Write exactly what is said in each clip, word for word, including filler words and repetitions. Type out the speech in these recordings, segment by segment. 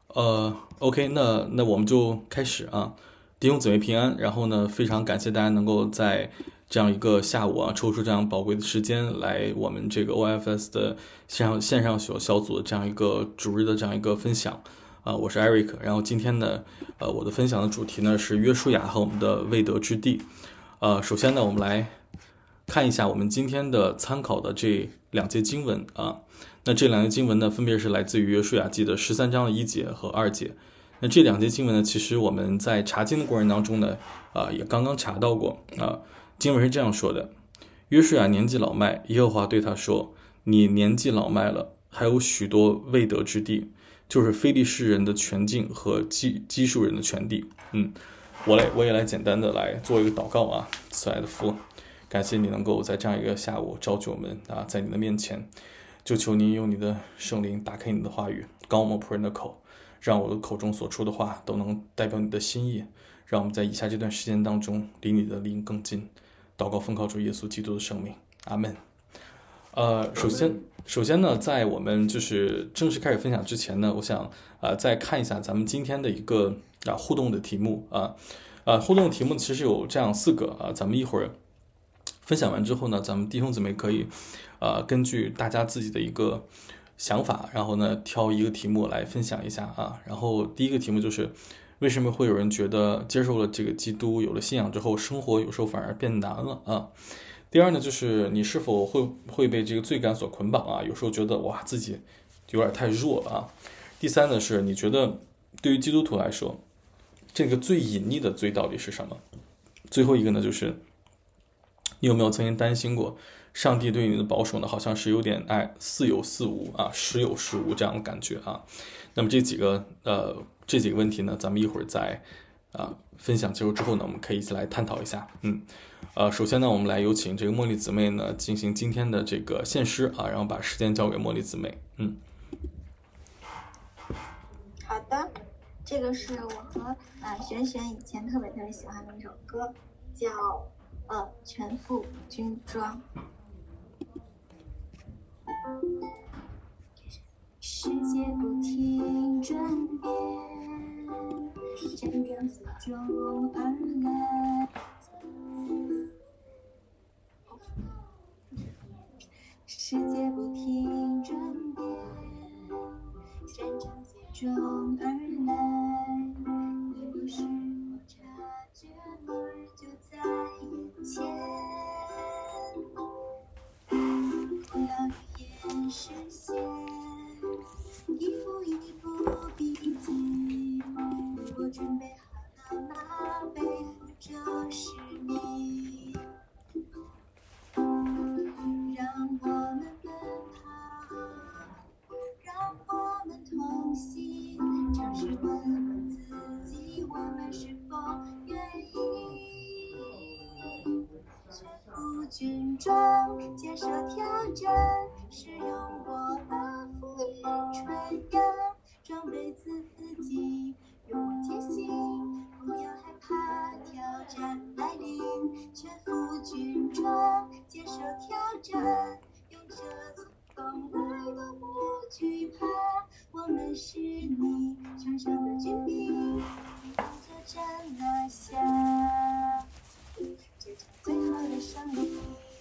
呃，OK，那那我们就开始啊，弟兄姊妹平安。然后呢，非常感谢大家能够在这样一个下午啊，抽出这样宝贵的时间来我们这个 O F S 的线上线上小小组的这样一个主日的这样一个分享啊，我是 Eric。然后今天呢，呃，我的分享的主题呢是约书亚和我们的未得之地。呃，首先呢，我们来看一下我们今天的参考的这两节经文啊。那这两节经文呢，分别是来自于约书亚记的十三章的一节和二节。那这两节经文呢，其实我们在查经的过程当中呢，啊、也刚刚查到过啊。经文是这样说的：约书亚年纪老迈，耶和华对他说：“你年纪老迈了，还有许多未得之地，就是非利士人的全境和基基述人的全地。”嗯，我来我也来简单的来做一个祷告啊，慈爱的父，感谢你能够在这样一个下午召集我们啊，在你的面前。就求您用你的圣灵打开你的话语，刚我们仆人的口，让我的口中所出的话都能代表你的心意，让我们在以下这段时间当中离你的灵更近。祷告奉靠主耶稣基督的圣名，阿门。呃，首先，首先呢，在我们就是正式开始分享之前呢，我想呃再看一下咱们今天的一个啊互动的题目啊，呃互动的题目其实有这样四个啊，咱们一会儿分享完之后呢，咱们弟兄姊妹可以呃根据大家自己的一个想法，然后呢挑一个题目来分享一下啊。然后第一个题目就是为什么会有人觉得接受了这个基督，有了信仰之后，生活有时候反而变难了啊？第二呢，就是你是否会会被这个罪感所捆绑啊？有时候觉得哇自己有点太弱了啊。第三呢，是你觉得对于基督徒来说，这个最隐匿的罪到底是什么？最后一个呢，就是你有没有曾经担心过，上帝对你的保守呢，好像是有点哎似有似无啊，时有时无这样的感觉啊？那么这几个呃这几个问题呢，咱们一会儿在啊分享结束之后呢，我们可以一起来探讨一下。嗯，呃，首先呢，我们来有请这个茉莉姊妹呢进行今天的这个献诗啊，然后把时间交给茉莉姊妹。嗯， 好的，这个是我和呃璇璇以前特别特别喜欢的一首歌，叫呃全副军装。世界不停转变，战争自中而来。世界不停转变，战争接踵而来。你不是不察觉，末日就在眼前。不要预言实现，一步一步逼近。我准备好了吗？背负着使命，让我们奔跑，让我们同行，尝试问问自己，我们是否愿意全副军装，接受挑战，使用我的福音传扬，装备自己，用我贴心，不要害怕挑战来临，全副军装，接受挑战，用这从来都不惧怕，我们是你场上的军兵，凭着战拿下这场最后的胜利。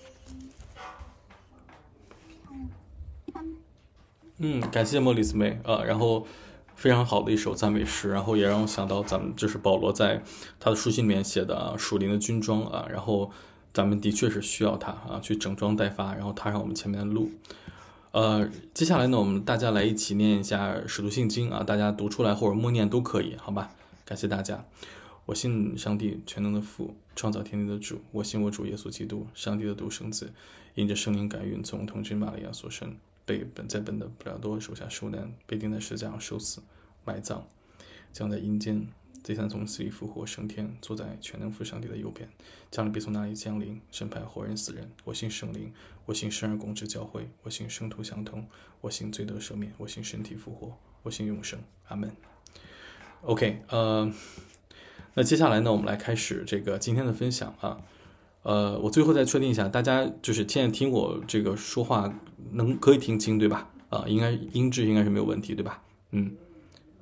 嗯，感谢茉莉姊妹啊，然后非常好的一首赞美诗，然后也让我想到咱们就是保罗在他的书信里面写的啊，属灵的军装啊，然后咱们的确是需要它啊，去整装待发，然后踏上我们前面的路。呃，接下来呢，我们大家来一起念一下使徒信经啊，大家读出来或者默念都可以，好吧？感谢大家。我信上帝全能的父，创造天地的主。我信我主耶稣基督，上帝的独生子，因着圣灵感孕，从童贞玛利亚所生，被本在本的普拉多手下受难，被钉在十字架上受死，埋葬，将在阴间第三从死里复活，升天，坐在全能父上帝的右边，将来必从那里降临，审判活人死人。我信圣灵，我信生而共之教会，我信圣徒相通，我信罪得赦免，我信身体复活，我信永生。阿门。OK， 呃。那接下来呢，我们来开始这个今天的分享啊。呃，我最后再确定一下，大家就是现在听我这个说话能可以听清对吧？啊、呃，应该音质应该是没有问题对吧？嗯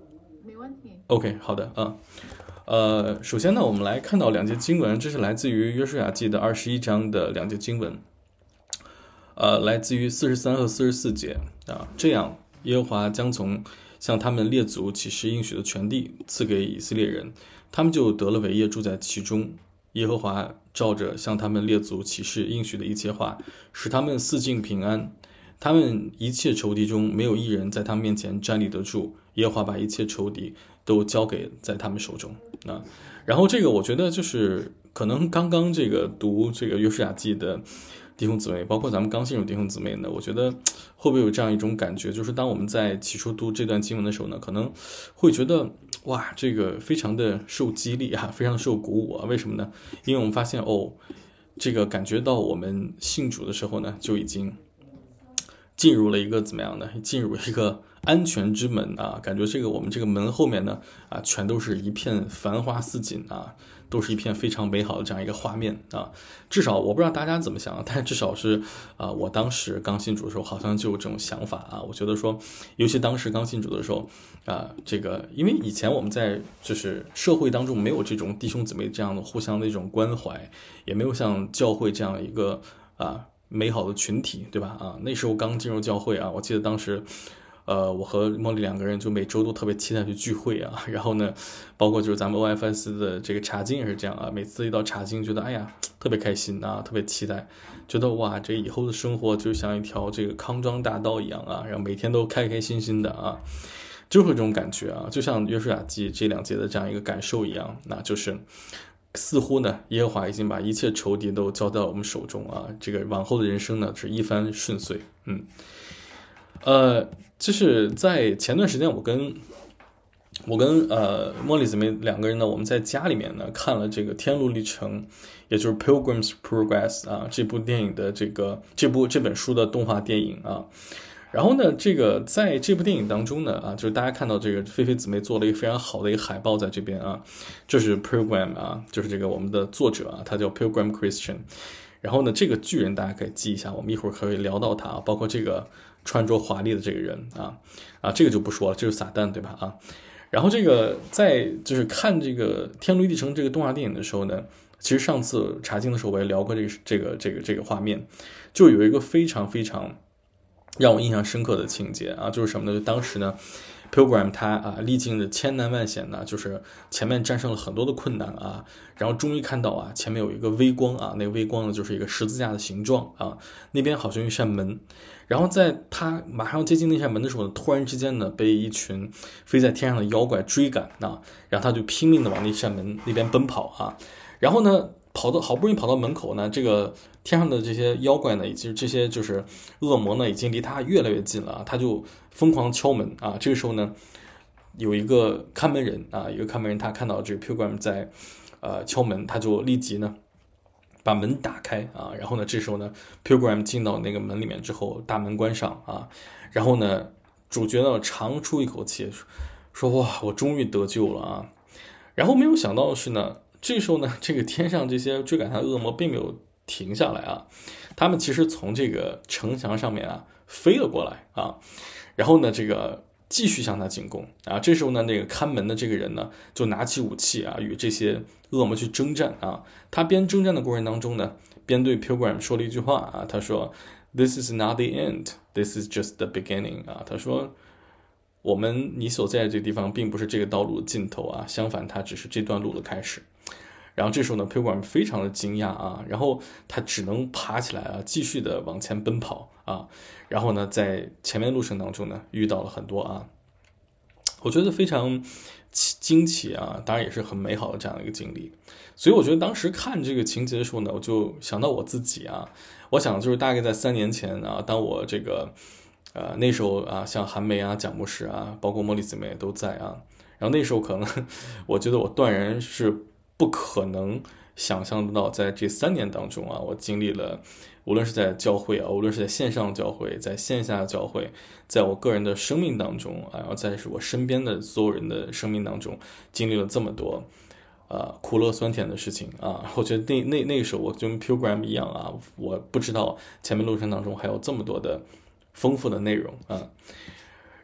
没问题。 OK， 好的啊。呃，首先呢，我们来看到两节经文，这是来自于约书亚记的二十一章的两节经文，呃，来自于四十三和四十四节啊。这样，耶和华将从向他们列祖起誓应许的全地赐给以色列人，他们就得了为业，住在其中。耶和华照着向他们列祖起誓应许的一切话，使他们四境平安。他们一切仇敌中没有一人在他面前站立得住，耶和华把一切仇敌都交给在他们手中啊。然后这个我觉得就是可能刚刚这个读这个约书亚记的弟兄姊妹，包括咱们刚进入弟兄姊妹呢，我觉得会不会有这样一种感觉，就是当我们在起初读这段经文的时候呢，可能会觉得哇，这个非常的受激励啊，非常受鼓舞啊。为什么呢？因为我们发现哦，这个感觉到我们信主的时候呢，就已经进入了一个怎么样呢？进入一个安全之门啊！感觉这个我们这个门后面呢啊，全都是一片繁花似锦啊，都是一片非常美好的这样一个画面啊。至少我不知道大家怎么想，但至少是啊，我当时刚信主的时候好像就有这种想法啊。我觉得说，尤其当时刚信主的时候啊，这个因为以前我们在就是社会当中没有这种弟兄姊妹这样的互相的一种关怀，也没有像教会这样一个啊。美好的群体，对吧？啊，那时候刚进入教会啊，我记得当时，呃，我和茉莉两个人就每周都特别期待去聚会啊。然后呢，包括就是咱们 O F S 的这个查经也是这样啊，每次一到查经，觉得哎呀特别开心啊，特别期待，觉得哇，这以后的生活就像一条这个康庄大道一样啊，然后每天都开开心心的啊，就是这种感觉啊，就像约书亚记这两节的这样一个感受一样，那就是。似乎呢，耶和华已经把一切仇敌都交到我们手中啊！这个往后的人生呢，是一帆顺遂。嗯，呃，就是在前段时间，我跟我跟呃茉莉姊妹两个人呢，我们在家里面呢看了这个《天路历程》，也就是《Pilgrim's Progress》啊，这部电影的这个这部这本书的动画电影啊。然后呢，这个在这部电影当中呢，啊，就是大家看到这个菲菲姊妹做了一个非常好的一个海报在这边啊，这是 Pilgrim 啊，就是这个我们的作者啊，他叫 Pilgrim Christian。然后呢，这个巨人大家可以记一下，我们一会儿可以聊到他啊，包括这个穿着华丽的这个人啊啊，这个就不说了，这是撒旦对吧啊？然后这个在就是看这个《天路历程》这个动画电影的时候呢，其实上次查经的时候我也聊过这个这个这个这个画面，就有一个非常非常。让我印象深刻的情节啊，就是什么呢？就当时呢 ，Pilgrim 他啊历经着千难万险呢，就是前面战胜了很多的困难啊，然后终于看到啊前面有一个微光啊，那个微光呢就是一个十字架的形状啊，那边好像有一扇门，然后在他马上接近那扇门的时候呢，突然之间呢被一群飞在天上的妖怪追赶啊，然后他就拼命的往那扇门那边奔跑啊，然后呢。跑到好不容易跑到门口呢，这个天上的这些妖怪呢，以及这些就是恶魔呢，已经离他越来越近了，他就疯狂敲门啊。这个时候呢，有一个看门人啊，一个看门人他看到这个 Pilgrim 在呃敲门，他就立即呢把门打开啊。然后呢，这时候呢 Pilgrim 进到那个门里面之后，大门关上啊。然后呢，主角呢长出一口气，说哇，我终于得救了啊。然后没有想到的是呢。这时候呢，这个天上这些追赶他的恶魔并没有停下来啊，他们其实从这个城墙上面啊飞了过来啊，然后呢，这个继续向他进攻啊。这时候呢，那个看门的这个人呢，就拿起武器啊，与这些恶魔去征战啊。他边征战的过程当中呢，边对 Pilgrim 说了一句话啊，他说 ：“This is not the end, this is just the beginning 啊。”他说。我们你所在的这个地方并不是这个道路的尽头啊，相反，它只是这段路的开始。然后这时候呢 ，Pilgrim 非常的惊讶啊，然后他只能爬起来啊，继续的往前奔跑啊。然后呢，在前面路程当中呢，遇到了很多啊，我觉得非常惊奇啊，当然也是很美好的这样的一个经历。所以我觉得当时看这个情节的时候呢，我就想到我自己啊，我想就是大概在三年前啊，当我这个。呃，那时候啊，像韩梅啊、蒋牧师啊，包括茉莉姊妹都在啊。然后那时候可能，我觉得我断然是不可能想象得到，在这三年当中啊，我经历了，无论是在教会啊，无论是在线上教会，在线下教会，在我个人的生命当中啊，然后在我身边的所有人的生命当中，经历了这么多，呃，苦乐酸甜的事情啊。我觉得那那那个时候，我就跟 Pilgrim 一样啊，我不知道前面路程当中还有这么多的。丰富的内容啊，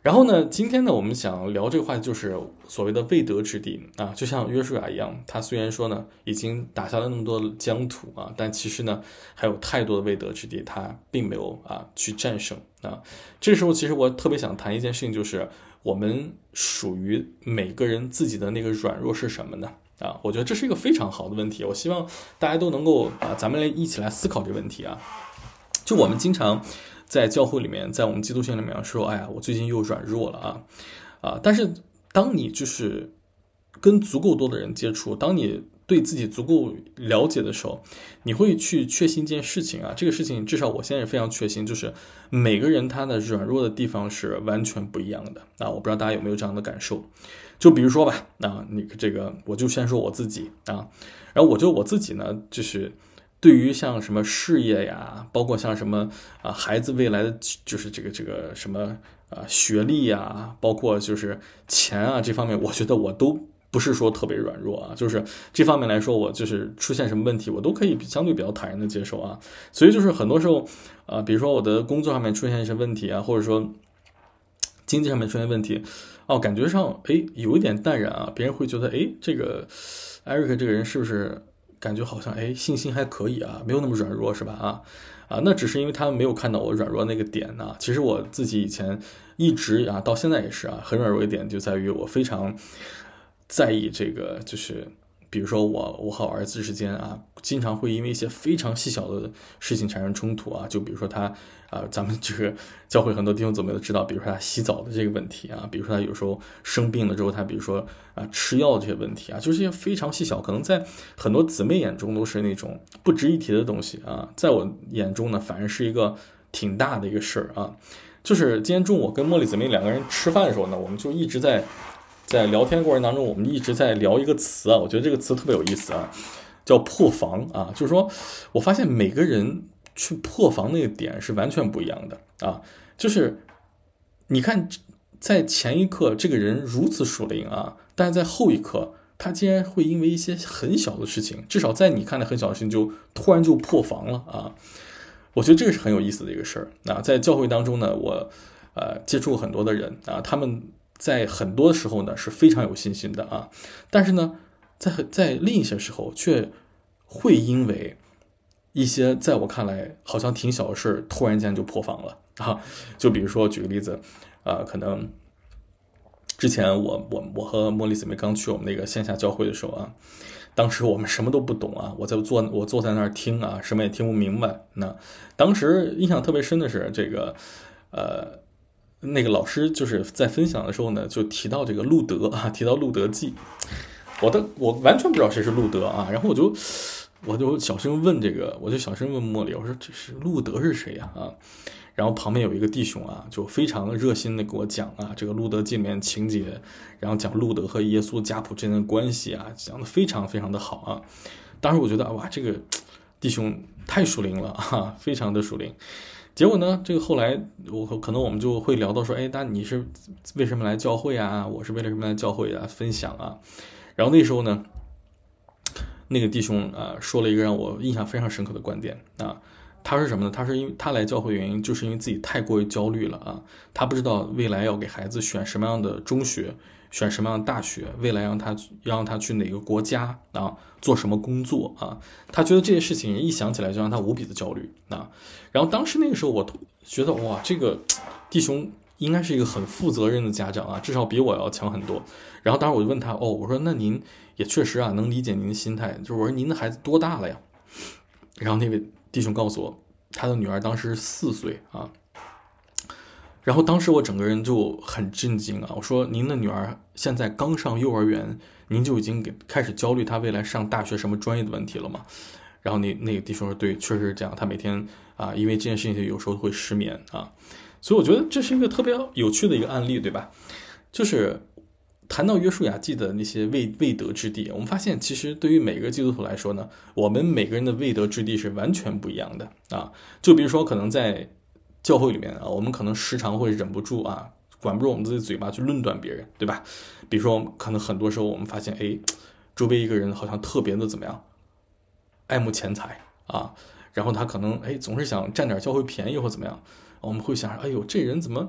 然后呢，今天呢，我们想聊这个话题，就是所谓的未得之地啊，就像约书亚一样，他虽然说呢已经打下了那么多疆土啊，但其实呢还有太多的未得之地，他并没有啊去战胜啊。这时候，其实我特别想谈一件事情，就是我们属于每个人自己的那个软弱是什么呢？啊，我觉得这是一个非常好的问题，我希望大家都能够啊，咱们来一起来思考这个问题啊。就我们经常在教会里面，在我们基督信里面说，哎呀，我最近又软弱了啊啊！但是当你就是跟足够多的人接触，当你对自己足够了解的时候，你会去确信一件事情啊，这个事情至少我现在非常确信，就是每个人他的软弱的地方是完全不一样的啊！我不知道大家有没有这样的感受？就比如说吧，啊，你这个我就先说我自己啊，然后我觉得我自己呢，就是对于像什么事业呀，包括像什么啊孩子未来的就是这个这个什么啊学历呀，包括就是钱啊这方面，我觉得我都不是说特别软弱啊，就是这方面来说，我就是出现什么问题，我都可以相对比较坦然的接受啊。所以就是很多时候啊，比如说我的工作上面出现一些问题啊，或者说经济上面出现问题，哦，感觉上哎有一点淡然啊，别人会觉得哎这个艾瑞克这个人是不是感觉好像哎信心还可以啊，没有那么软弱是吧？啊啊，那只是因为他没有看到我软弱那个点呢、啊。其实我自己以前一直啊到现在也是啊，很软弱一点就在于我非常在意这个，就是比如说我我和我儿子之间啊，经常会因为一些非常细小的事情产生冲突啊，就比如说他啊，咱们这个教会很多弟兄姊妹都知道，比如说他洗澡的这个问题啊，比如说他有时候生病了之后，他比如说啊吃药的这些问题啊，就是这些非常细小，可能在很多姊妹眼中都是那种不值一提的东西啊，在我眼中呢，反而是一个挺大的一个事儿啊。就是今天中午我跟茉莉姊妹两个人吃饭的时候呢，我们就一直在在聊天过程当中，我们一直在聊一个词啊，我觉得这个词特别有意思啊，叫破防啊，就是说我发现每个人去破防那个点是完全不一样的啊，就是你看在前一刻这个人如此属灵啊，但是在后一刻他竟然会因为一些很小的事情，至少在你看来很小的事情就突然就破防了啊。我觉得这个是很有意思的一个事儿。那在教会当中呢，我呃接触过很多的人啊，他们在很多时候呢是非常有信心的啊，但是呢，在在另一些时候却会因为一些在我看来好像挺小的事儿，突然间就破防了啊。就比如说举个例子，呃，可能之前我我我和茉莉姊妹刚去我们那个线下教会的时候啊。当时我们什么都不懂啊，我在坐我坐在那儿听啊，什么也听不明白。那当时印象特别深的是这个，呃，那个老师就是在分享的时候呢，就提到这个路德啊，提到路德记。我的我完全不知道谁是路德啊，然后我就我就小声问这个，我就小声问茉莉，我说这是路德是谁呀？啊？然后旁边有一个弟兄啊，就非常热心的给我讲啊，这个路德记里面情节，然后讲路德和耶稣家谱之间的关系啊，讲的非常非常的好啊。当时我觉得哇，这个弟兄太属灵了啊，非常的属灵。结果呢，这个后来我可能我们就会聊到说，哎，那你是为什么来教会啊？我是为了什么来教会啊？分享啊。然后那时候呢，那个弟兄啊说了一个让我印象非常深刻的观点啊。他是什么呢？他是因为他来教会的原因，就是因为自己太过于焦虑了啊！他不知道未来要给孩子选什么样的中学，选什么样的大学，未来让他让他去哪个国家啊，做什么工作啊？他觉得这些事情一想起来就让他无比的焦虑啊！然后当时那个时候，我觉得哇，这个弟兄应该是一个很负责任的家长啊，至少比我要强很多。然后当时我就问他，哦，我说那您也确实啊，能理解您的心态，就是我说您的孩子多大了呀？然后那位弟兄告诉我，他的女儿当时四岁啊。然后当时我整个人就很震惊啊！我说：“您的女儿现在刚上幼儿园，您就已经给开始焦虑她未来上大学什么专业的问题了吗？”然后那那个弟兄说：“对，确实是这样。他每天啊，因为这件事情有时候会失眠啊。”所以我觉得这是一个特别有趣的一个案例，对吧？就是谈到约书亚记的那些未未得之地，我们发现其实对于每个基督徒来说呢，我们每个人的未得之地是完全不一样的啊。就比如说，可能在教会里面啊，我们可能时常会忍不住啊，管不住我们自己嘴巴去论断别人，对吧？比如说，可能很多时候我们发现，哎，周围一个人好像特别的怎么样，爱慕钱财啊，然后他可能哎总是想占点教会便宜或怎么样，我们会想，哎呦，这人怎么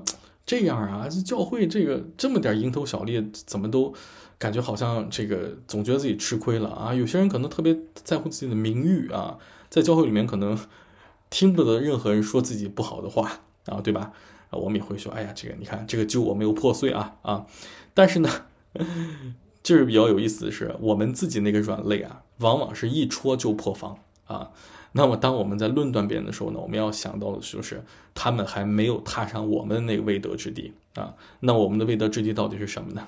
这样啊，这教会这个这么点蝇头小利，怎么都感觉好像这个总觉得自己吃亏了啊。有些人可能特别在乎自己的名誉啊，在教会里面可能听不得任何人说自己不好的话啊，对吧？啊，我们也会说，哎呀，这个你看这个旧我没有破碎啊啊，但是呢，就是比较有意思的是，我们自己那个软肋啊，往往是一戳就破防啊。那么，当我们在论断别人的时候呢，我们要想到的就是他们还没有踏上我们的那个未得之地啊。那我们的未得之地到底是什么呢？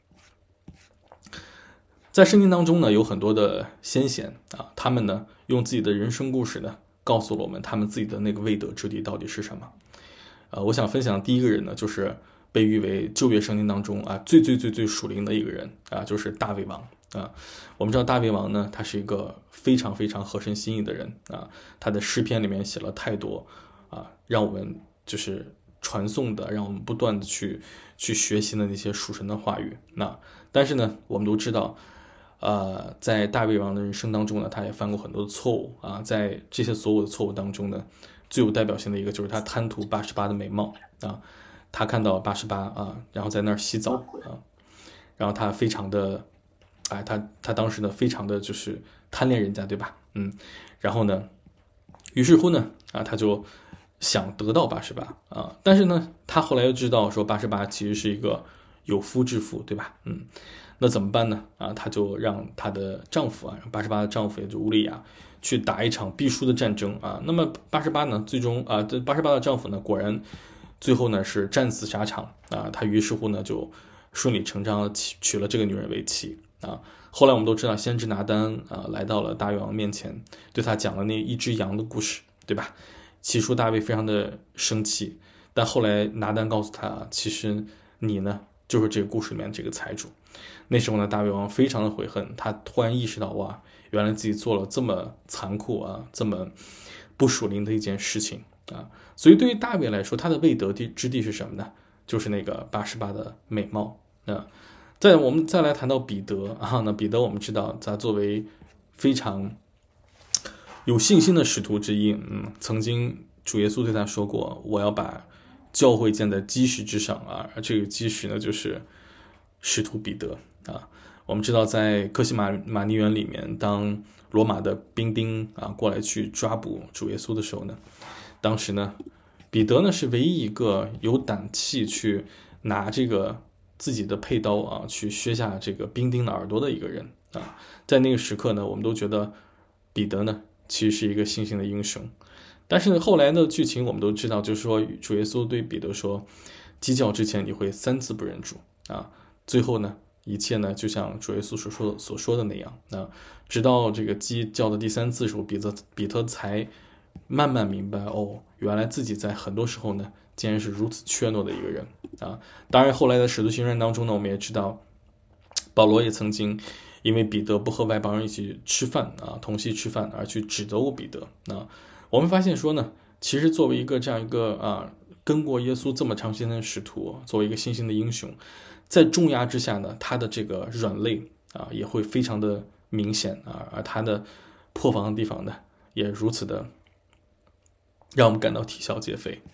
在圣经当中呢，有很多的先贤啊，他们呢用自己的人生故事呢，告诉了我们他们自己的那个未得之地到底是什么。呃，我想分享第一个人呢，就是被誉为旧约圣经当中啊最最最最属灵的一个人啊，就是大卫王。啊，我们知道大卫王呢，他是一个非常非常合神心意的人啊，他的诗篇里面写了太多啊，让我们就是传颂的，让我们不断的去去学习的那些属神的话语。那但是呢，我们都知道，呃，在大卫王的人生当中呢，他也犯过很多的错误啊，在这些所有的错误当中呢，最有代表性的一个就是他贪图八十八的美貌啊，他看到八十八啊，然后在那儿洗澡啊，然后他非常的。哎，他他当时呢，非常的就是贪恋人家，对吧？嗯，然后呢，于是乎呢，啊，他就想得到八十八啊，但是呢，他后来又知道说八十八其实是一个有夫之妇，对吧？嗯，那怎么办呢？啊，他就让他的丈夫啊，八十八的丈夫也就乌利亚去打一场必输的战争啊。那么八十八呢，最终啊，这八十八的丈夫呢，果然最后呢是战死沙场啊。他于是乎呢就顺理成章的娶娶了这个女人为妻。啊，后来我们都知道，先知拿单啊来到了大卫王面前，对他讲了那一只羊的故事，对吧？起初大卫非常的生气，但后来拿单告诉他，其实你呢就是这个故事里面这个财主。那时候呢，大卫王非常的悔恨，他突然意识到，哇，原来自己做了这么残酷啊，这么不属灵的一件事情啊。所以对于大卫来说，他的未得之地是什么呢？就是那个八十八的美貌啊。再我们再来谈到彼得啊，那彼得我们知道，他作为非常有信心的使徒之一，嗯，曾经主耶稣对他说过，我要把教会建在基石之上啊，而这个基石呢，就是使徒彼得啊。我们知道，在客西马马尼园里面，当罗马的兵丁啊过来去抓捕主耶稣的时候呢，当时呢，彼得呢是唯一一个有胆气去拿这个自己的佩刀啊，去削下这个兵丁的耳朵的一个人啊，在那个时刻呢，我们都觉得彼得呢其实是一个信心的英雄。但是后来的剧情我们都知道，就是说主耶稣对彼得说，鸡叫之前你会三次不认主啊。最后呢，一切呢就像主耶稣所说所说的那样啊，直到这个鸡叫的第三次的时候，彼得彼得才慢慢明白，哦，原来自己在很多时候呢竟然是如此怯懦的一个人啊！当然，后来的使徒行传当中呢，我们也知道，保罗也曾经因为彼得不和外邦人一起吃饭啊，同席吃饭而去指责过彼得啊。我们发现说呢，其实作为一个这样一个啊跟过耶稣这么长时间的使徒，作为一个信心的英雄，在重压之下呢，他的这个软肋啊也会非常的明显啊，而他的破防的地方呢，也如此的让我们感到啼笑皆非。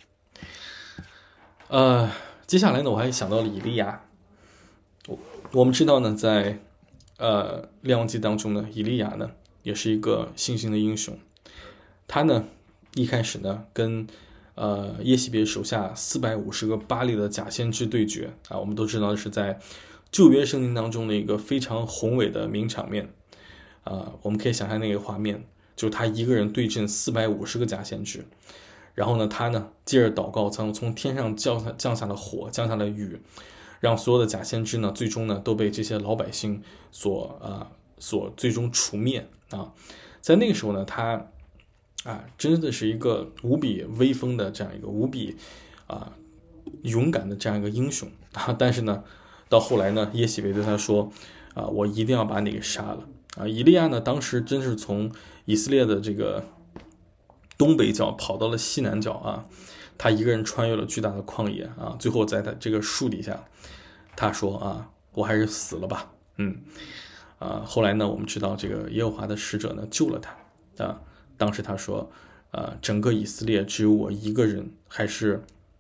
呃，接下来呢，我还想到了以利亚。我我们知道呢，在呃《列王记》当中呢，以利亚呢也是一个信心的英雄。他呢一开始呢跟呃耶洗别手下四百五十个巴力的假先知对决啊，我们都知道是在旧约圣经当中的一个非常宏伟的名场面啊。我们可以想象那个画面，就是他一个人对阵四百五十个假先知。然后呢，他呢接着祷告，从从天上降下降下了火，降下了雨，让所有的假先知呢，最终呢都被这些老百姓所啊、呃、所最终除灭啊。在那个时候呢，他啊真的是一个无比威风的这样一个无比啊勇敢的这样一个英雄啊。但是呢，到后来呢，耶洗别对他说啊，我一定要把你给杀了啊。以利亚呢，当时真是从以色列的这个东北角跑到了西南角啊，他一个人穿越了巨大的旷野啊，最后在他这个树底下，他说啊，我还是死了吧，嗯，啊，后来呢，我们知道这个耶和华的使者呢救了他啊，当时他说，啊，整个以色列只有我一个人还是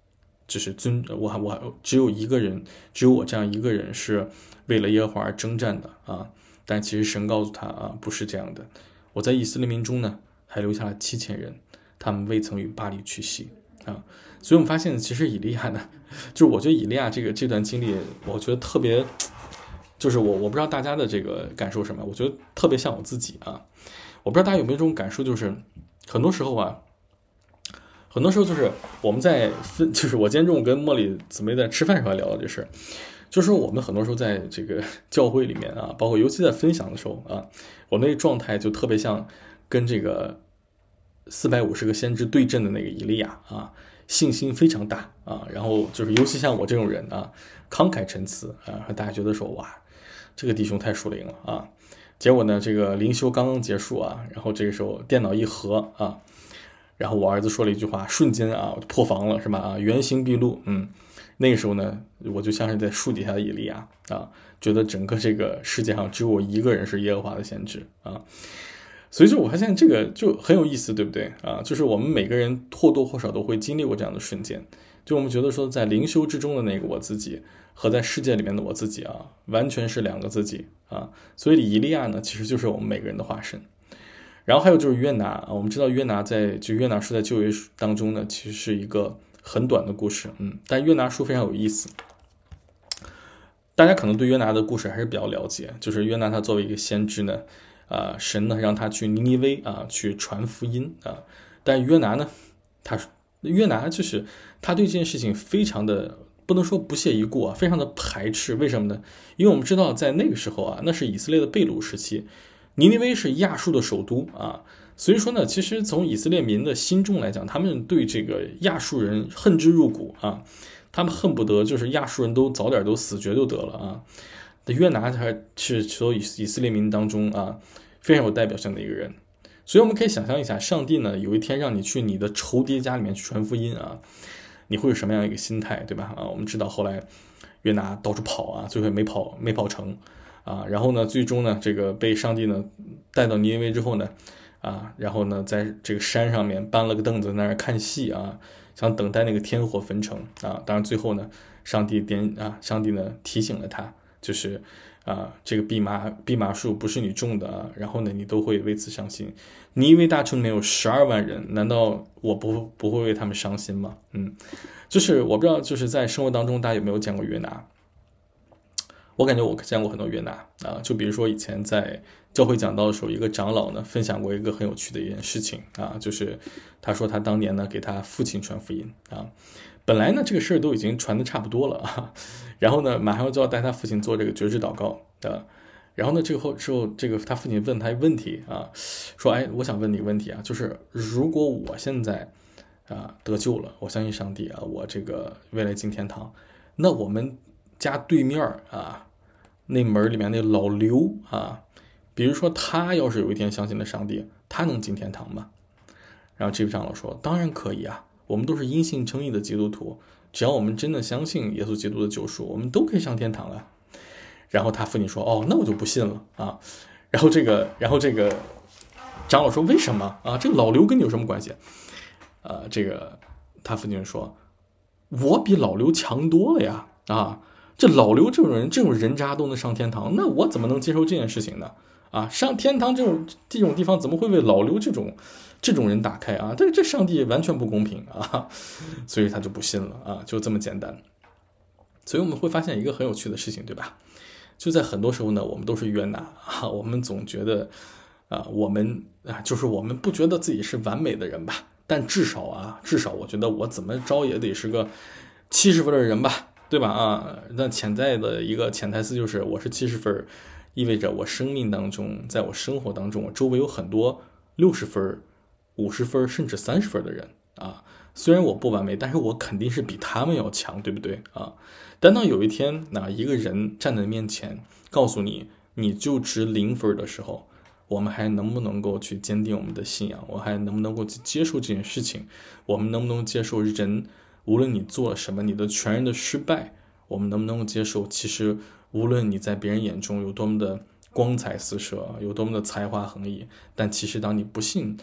就是尊我我只有一个人，只有我这样一个人是为了耶和华而征战的啊。但其实神告诉他啊，不是这样的。我在以色列民中呢，还留下了七千人，他们未曾与巴黎去袭啊。所以我们发现，其实以利亚呢，就是我觉得以利亚这个这段经历，我觉得特别，就是我我不知道大家的这个感受什么，我觉得特别像我自己啊。我不知道大家有没有这种感受，就是很多时候啊，很多时候就是我们在分，就是我今天中午跟茉莉姊妹在吃饭时候还聊到这事儿。就是我们很多时候在这个教会里面啊，包括尤其在分享的时候啊，我那个状态就特别像跟这个四百五十个先知对阵的那个以利亚啊，信心非常大啊，然后就是尤其像我这种人啊，慷慨陈词啊，大家觉得说哇，这个弟兄太属灵了啊。结果呢，这个灵修刚刚结束啊，然后这个时候电脑一合啊，然后我儿子说了一句话，瞬间啊破防了是吧？啊，原形毕露，嗯。那个时候呢，我就像是在树底下的以利亚啊，觉得整个这个世界上只有我一个人是耶和华的先知啊，所以就我发现这个就很有意思，对不对啊？就是我们每个人或多或少都会经历过这样的瞬间，就我们觉得说在灵修之中的那个我自己和在世界里面的我自己啊，完全是两个自己啊，所以以利亚呢，其实就是我们每个人的化身。然后还有就是约拿啊，我们知道约拿在就约拿书在旧约当中呢，其实是一个很短的故事，嗯，但约拿书非常有意思。大家可能对约拿的故事还是比较了解，就是约拿他作为一个先知呢，啊、呃，神呢让他去尼尼微啊去传福音啊，但约拿呢，他约拿就是他对这件事情非常的不能说不屑一顾啊，非常的排斥。为什么呢？因为我们知道在那个时候啊，那是以色列的被掳时期，尼尼微是亚述的首都啊。所以说呢，其实从以色列民的心中来讲，他们对这个亚述人恨之入骨啊，他们恨不得就是亚述人都早点都死绝就得了啊。约拿他是所有以色列民当中啊非常有代表性的一个人，所以我们可以想象一下，上帝呢有一天让你去你的仇敌家里面去传福音啊，你会有什么样一个心态，对吧？啊，我们知道后来约拿到处跑啊，最后没跑没跑成啊，然后呢，最终呢这个被上帝呢带到尼尼微之后呢。啊，然后呢，在这个山上面搬了个凳子，在那儿看戏啊，想等待那个天火焚城啊。当然最后呢，上帝点啊，上帝呢提醒了他，就是啊，这个蓖麻蓖麻树不是你种的啊，然后呢，你都会为此伤心。尼尼微大城里面有十二万人，难道我不不会为他们伤心吗？嗯，就是我不知道，就是在生活当中大家有没有见过约拿？我感觉我见过很多约拿啊，就比如说以前在教会讲道的时候，一个长老呢分享过一个很有趣的一件事情啊，就是他说他当年呢给他父亲传福音啊，本来呢这个事儿都已经传的差不多了啊，然后呢马上就要带他父亲做这个绝志祷告啊，然后呢这个后之后这个他父亲问他一个问题啊，说哎，我想问你个问题啊，就是如果我现在啊得救了，我相信上帝啊，我这个未来进天堂，那我们家对面啊。那门里面那老刘啊，比如说他要是有一天相信了上帝，他能进天堂吗？然后这位长老说，当然可以啊，我们都是因信称义的基督徒，只要我们真的相信耶稣基督的救赎，我们都可以上天堂啊。然后他父亲说，哦，那我就不信了啊。然后这个，然后这个长老说，为什么啊？这个老刘跟你有什么关系？啊，这个他父亲说，我比老刘强多了呀啊。这老刘这种人，这种人渣都能上天堂，那我怎么能接受这件事情呢？啊，上天堂这种这种地方怎么会为老刘这种这种人打开啊？这这上帝完全不公平啊！所以他就不信了啊，就这么简单。所以我们会发现一个很有趣的事情，对吧？就在很多时候呢，我们都是约拿啊，我们总觉得啊，我们啊，就是我们不觉得自己是完美的人吧？但至少啊，至少我觉得我怎么着也得是个七十分的人吧。对吧？啊，那潜在的一个潜台词就是，我是七十分，意味着我生命当中，在我生活当中，我周围有很多六十分、五十分甚至三十分的人啊。虽然我不完美，但是我肯定是比他们要强，对不对啊？但当有一天，那一个人站在面前，告诉你你就值零分的时候，我们还能不能够去坚定我们的信仰？我还能不能够去接受这件事情？我们能不能接受人？无论你做了什么，你的全人的失败，我们能不能够接受？其实，无论你在别人眼中有多么的光彩四射，有多么的才华横溢，但其实当你不幸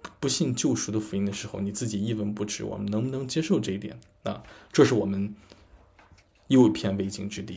不信救赎的福音的时候，你自己一文不值，我们能不能接受这一点啊？这是我们又一片未经之地。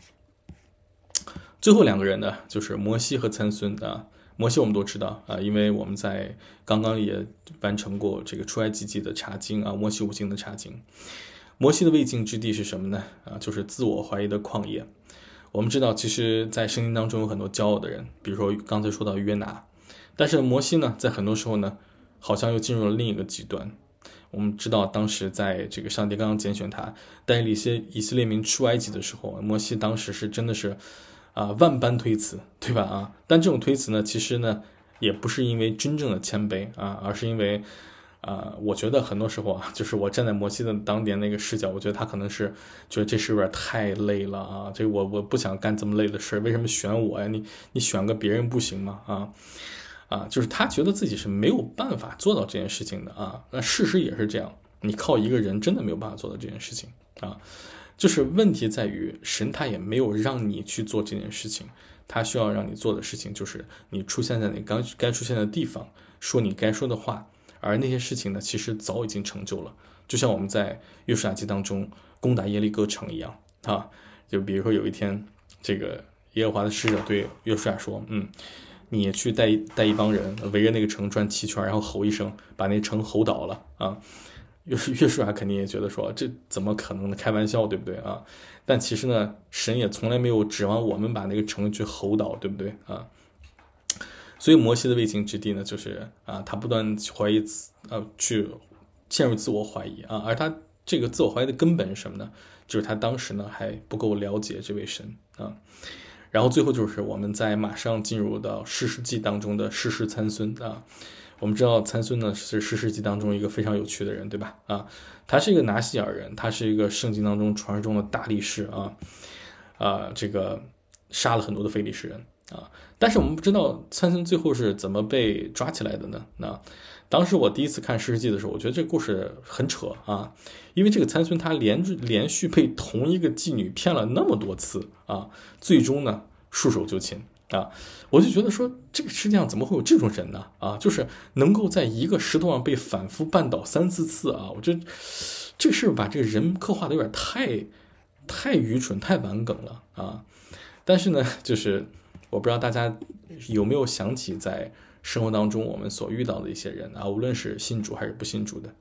最后两个人呢，就是摩西和参孙啊。摩西我们都知道啊，因为我们在刚刚也完成过这个出埃及记的查经啊，摩西五经的查经。摩西的未经之地是什么呢？啊，就是自我怀疑的旷野。我们知道，其实在圣经当中有很多骄傲的人，比如说刚才说到约拿，但是摩西呢，在很多时候呢，好像又进入了另一个极端。我们知道，当时在这个上帝刚刚拣选他带领一些以色列民出埃及的时候，摩西当时是真的是啊万般推辞，对吧？啊，但这种推辞呢，其实呢，也不是因为真正的谦卑啊，而是因为啊、呃，我觉得很多时候啊，就是我站在摩西的当年那个视角，我觉得他可能是觉得这事有点太累了啊，这我我不想干这么累的事，为什么选我呀？你你选个别人不行吗？啊啊，就是他觉得自己是没有办法做到这件事情的啊。那事实也是这样，你靠一个人真的没有办法做到这件事情啊。就是问题在于神他也没有让你去做这件事情，他需要让你做的事情就是你出现在你该该出现的地方，说你该说的话。而那些事情呢，其实早已经成就了，就像我们在约书亚记当中攻打耶利哥城一样啊。就比如说有一天，这个耶和华的使者对约书亚说：“嗯，你去带带一帮人围着那个城转七圈，然后吼一声，把那城吼倒了啊。”约约书亚肯定也觉得说，这怎么可能呢？开玩笑，对不对啊？但其实呢，神也从来没有指望我们把那个城去吼倒，对不对啊？所以摩西的未经之地呢，就是啊，他不断怀疑，呃，去陷入自我怀疑啊，而他这个自我怀疑的根本是什么呢？就是他当时呢还不够了解这位神啊。然后最后就是我们在马上进入到士师记当中的士师参孙啊。我们知道参孙呢是士师记当中一个非常有趣的人，对吧？啊，他是一个拿西尔人，他是一个圣经当中传说中的大力士啊，啊，这个杀了很多的非利士人。啊，但是我们不知道参孙最后是怎么被抓起来的呢？那当时我第一次看《士师记》的时候，我觉得这个故事很扯啊，因为这个参孙他连连续被同一个妓女骗了那么多次啊，最终呢束手就擒啊，我就觉得说这个世界上怎么会有这种人呢？啊，就是能够在一个石头上被反复绊倒三四次啊，我觉得这个事把这个人刻画的有点太太愚蠢、太顽梗了啊。但是呢，就是我不知道大家有没有想起在生活当中我们所遇到的一些人啊，无论是信主还是不信主的。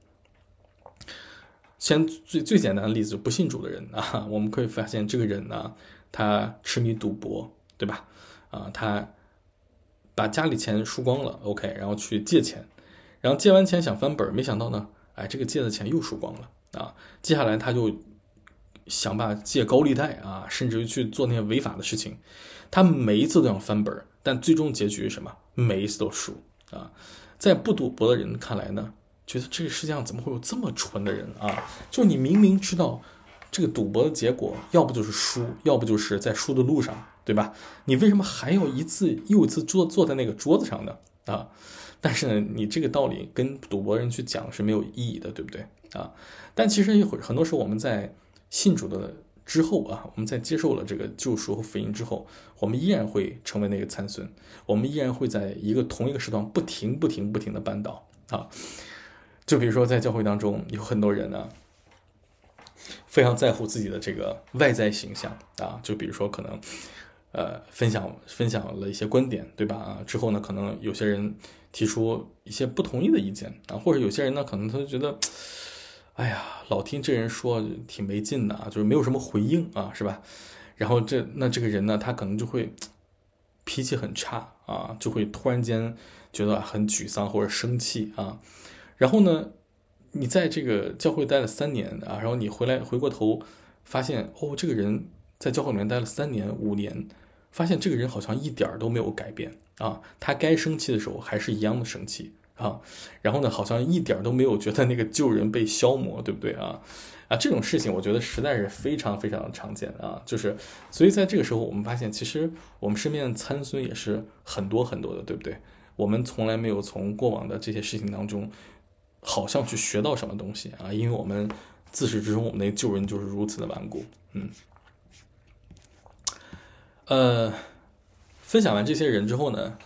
先最最简单的例子，不信主的人啊，我们可以发现这个人呢，他痴迷赌博，对吧？啊，他把家里钱输光了 ，OK， 然后去借钱，然后借完钱想翻本，没想到呢，哎，这个借的钱又输光了啊。接下来他就想把借高利贷啊，甚至于去做那些违法的事情。他每一次都想翻本，但最终结局是什么？每一次都输啊！在不赌博的人看来呢，觉得这个世界上怎么会有这么蠢的人啊？就是你明明知道这个赌博的结果，要不就是输，要不就是在输的路上，对吧？你为什么还要一次又一次坐坐在那个桌子上呢？啊！但是呢，你这个道理跟赌博人去讲是没有意义的，对不对啊？但其实很多时候我们在信主的之后啊，我们在接受了这个救赎和福音之后，我们依然会成为那个参孙，我们依然会在一个同一个时段不停不停不停的绊倒啊。就比如说在教会当中有很多人呢，非常在乎自己的这个外在形象啊，就比如说可能呃分享分享了一些观点，对吧？啊，之后呢，可能有些人提出一些不同意的意见啊，或者有些人呢，可能他就觉得，哎呀，老听这人说挺没劲的啊，就是没有什么回应啊，是吧？然后这那这个人呢，他可能就会脾气很差啊，就会突然间觉得很沮丧或者生气啊。然后呢，你在这个教会待了三年啊，然后你回来回过头发现，哦，这个人在教会里面待了三年五年，发现这个人好像一点都没有改变啊，他该生气的时候还是一样的生气啊，然后呢，好像一点都没有觉得那个旧人被消磨，对不对啊？啊，这种事情我觉得实在是非常非常的常见啊，就是所以在这个时候，我们发现其实我们身边的参孙也是很多很多的，对不对？我们从来没有从过往的这些事情当中，好像去学到什么东西啊，因为我们自始至终我们那旧人就是如此的顽固，嗯。呃，分享完这些人之后呢，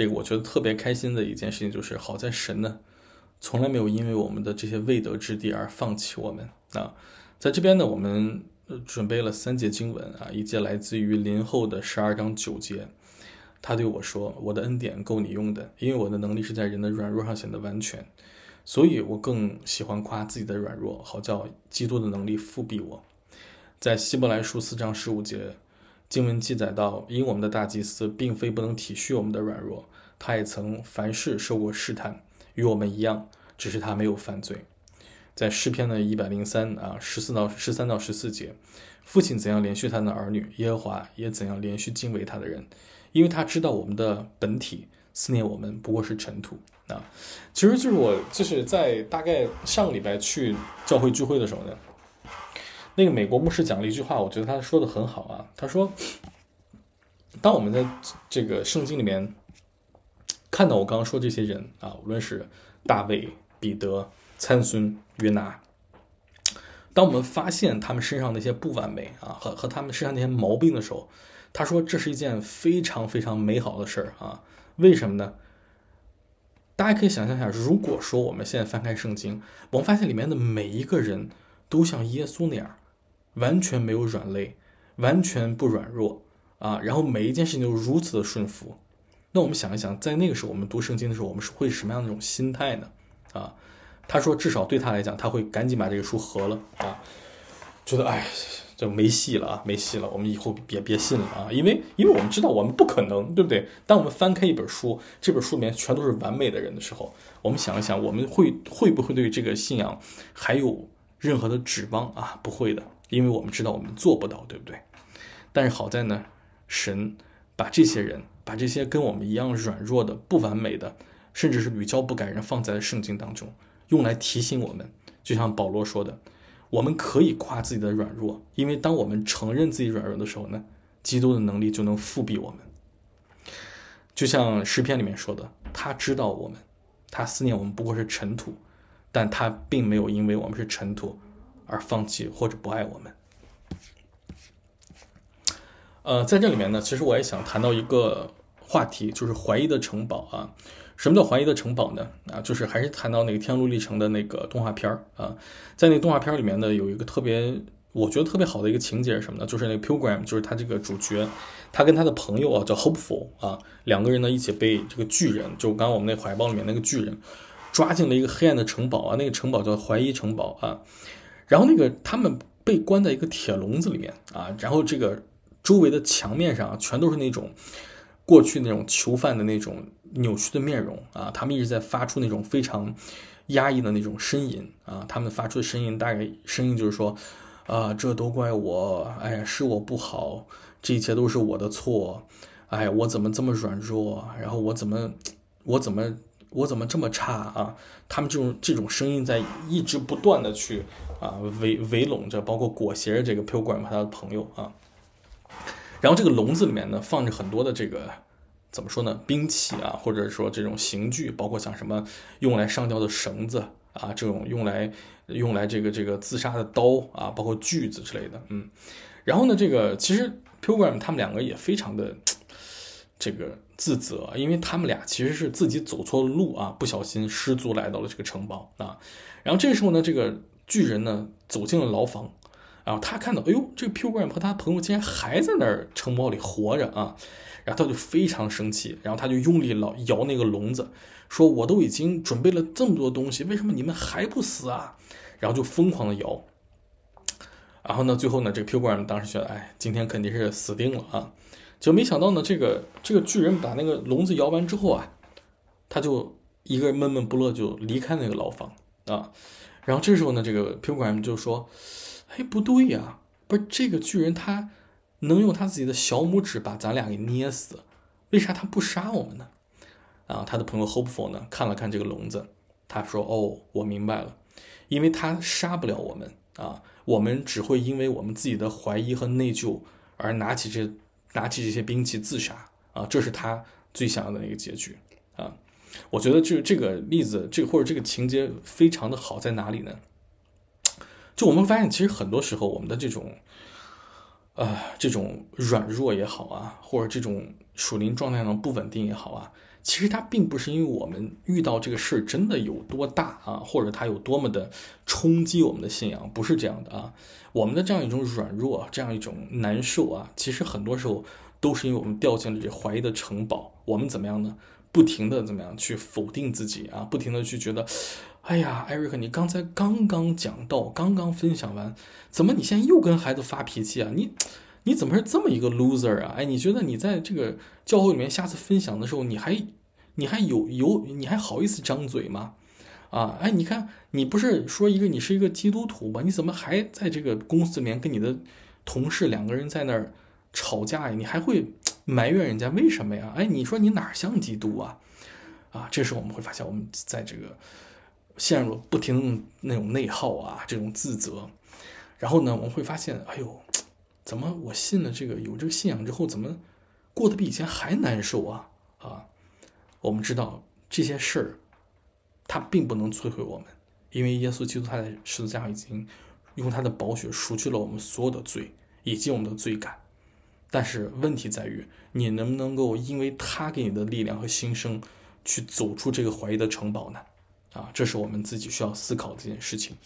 这个我觉得特别开心的一件事情就是，好在神呢，从来没有因为我们的这些未得之地而放弃我们啊。在这边呢，我们准备了三节经文啊，一节来自于林后的十二章九节，他对我说：“我的恩典够你用的，因为我的能力是在人的软弱上显得完全。所以我更喜欢夸自己的软弱，好叫基督的能力复庇我。”在希伯来书四章十五节，经文记载到，因我们的大祭司并非不能体恤我们的软弱，他也曾凡事受过试探，与我们一样，只是他没有犯罪。在诗篇的一百零三啊十四到十三到十四节，父亲怎样连续他的儿女，耶和华也怎样连续敬畏他的人，因为他知道我们的本体，思念我们不过是尘土啊。其实就是我就是在大概上个礼拜去教会聚会的时候呢，那个美国牧师讲了一句话，我觉得他说的很好啊。他说，当我们在这个圣经里面看到我刚刚说这些人啊，无论是大卫、彼得、参孙、约拿，当我们发现他们身上那些不完美啊，和和他们身上那些毛病的时候，他说这是一件非常非常美好的事儿啊。为什么呢？大家可以想象一下，如果说我们现在翻开圣经，我们发现里面的每一个人都像耶稣那样，完全没有软肋，完全不软弱啊，然后每一件事情都如此的顺服。那我们想一想，在那个时候我们读圣经的时候，我们是会是什么样的一种心态呢？啊，他说至少对他来讲，他会赶紧把这个书合了啊，觉得哎，就没戏了啊，没戏了，我们以后别别信了啊，因为因为我们知道我们不可能，对不对？当我们翻开一本书，这本书里面全都是完美的人的时候，我们想一想，我们会会不会对这个信仰还有任何的指望啊？不会的，因为我们知道我们做不到，对不对？但是好在呢，神把这些人，把这些跟我们一样软弱的、不完美的，甚至是屡教不改人放在了圣经当中，用来提醒我们。就像保罗说的，我们可以夸自己的软弱，因为当我们承认自己软弱的时候呢，基督的能力就能复庇我们。就像诗篇里面说的，他知道我们，他思念我们不过是尘土，但他并没有因为我们是尘土而放弃或者不爱我们。呃，在这里面呢，其实我也想谈到一个话题，就是怀疑的城堡啊。什么叫怀疑的城堡呢？啊，就是还是谈到那个《天路历程》的那个动画片啊，在那个动画片里面呢，有一个特别我觉得特别好的一个情节是什么呢？就是那个 Pilgrim， 就是他这个主角，他跟他的朋友啊叫 Hopeful 啊，两个人呢一起被这个巨人，就刚刚我们那个怀抱里面那个巨人抓进了一个黑暗的城堡啊，那个城堡叫怀疑城堡啊。然后那个他们被关在一个铁笼子里面啊，然后这个周围的墙面上全都是那种过去那种囚犯的那种扭曲的面容啊，他们一直在发出那种非常压抑的那种呻吟啊，他们发出的声音大概声音就是说啊，这都怪我，哎，是我不好，这一切都是我的错，哎，我怎么这么软弱，然后我怎么我怎么我怎么这么差啊？他们这种这种声音在一直不断的去啊围围拢着，包括裹挟着这个 Pilgrim 和他的朋友啊。然后这个笼子里面呢放着很多的这个怎么说呢，兵器啊，或者说这种刑具，包括像什么用来上吊的绳子啊，这种用来用来这个这个自杀的刀啊，包括锯子之类的，嗯。然后呢，这个其实 Pilgrim 他们两个也非常的这个自责，因为他们俩其实是自己走错了路啊，不小心失足来到了这个城堡啊。然后这个时候呢，这个巨人呢走进了牢房。然后他看到，哎呦，这个 Pilgrim 和他朋友竟然还在那儿城堡里活着啊！然后他就非常生气，然后他就用力老摇那个笼子，说：“我都已经准备了这么多东西，为什么你们还不死啊？”然后就疯狂的摇。然后呢，最后呢，这个 Pilgrim 当时觉得，哎，今天肯定是死定了啊！就没想到呢，这个这个巨人把那个笼子摇完之后啊，他就一个人闷闷不乐就离开那个牢房啊。然后这时候呢，这个 Pilgrim 就说：“哎，不对呀，不是这个巨人他能用他自己的小拇指把咱俩给捏死，为啥他不杀我们呢？”啊，他的朋友 Hopeful 呢看了看这个笼子，他说：“哦，我明白了，因为他杀不了我们啊，我们只会因为我们自己的怀疑和内疚而拿起这拿起这些兵器自杀啊，这是他最想要的那个结局啊。”我觉得这这个例子，这个或者这个情节非常的好，在哪里呢？就我们发现，其实很多时候我们的这种，呃，这种软弱也好啊，或者这种属灵状态上不稳定也好啊， 其实它并不是因为我们遇到这个事真的有多大啊，或者它有多么的冲击我们的信仰，不是这样的啊。我们的这样一种软弱，这样一种难受啊，其实很多时候都是因为我们掉进了这怀疑的城堡。我们怎么样呢？不停的怎么样去否定自己啊，不停的去觉得，哎呀，艾瑞克，你刚才刚刚讲到，刚刚分享完，怎么你现在又跟孩子发脾气啊？你你怎么是这么一个 loser 啊？哎，你觉得你在这个教会里面下次分享的时候，你还你还有有你还好意思张嘴吗？啊，哎，你看你不是说一个你是一个基督徒吗？你怎么还在这个公司里面跟你的同事两个人在那儿吵架呀？你还会埋怨人家为什么呀？哎，你说你哪像基督啊？啊，这时候我们会发现我们在这个陷入了不停的那种内耗啊，这种自责。然后呢，我们会发现，哎呦，怎么我信了这个有这个信仰之后，怎么过得比以前还难受啊？啊，我们知道这些事儿，它并不能摧毁我们，因为耶稣基督他在十字架上已经用他的宝血赎去了我们所有的罪，以及我们的罪感。但是问题在于，你能不能够因为他给你的力量和心声，去走出这个怀疑的城堡呢？啊，这是我们自己需要思考的一件事情。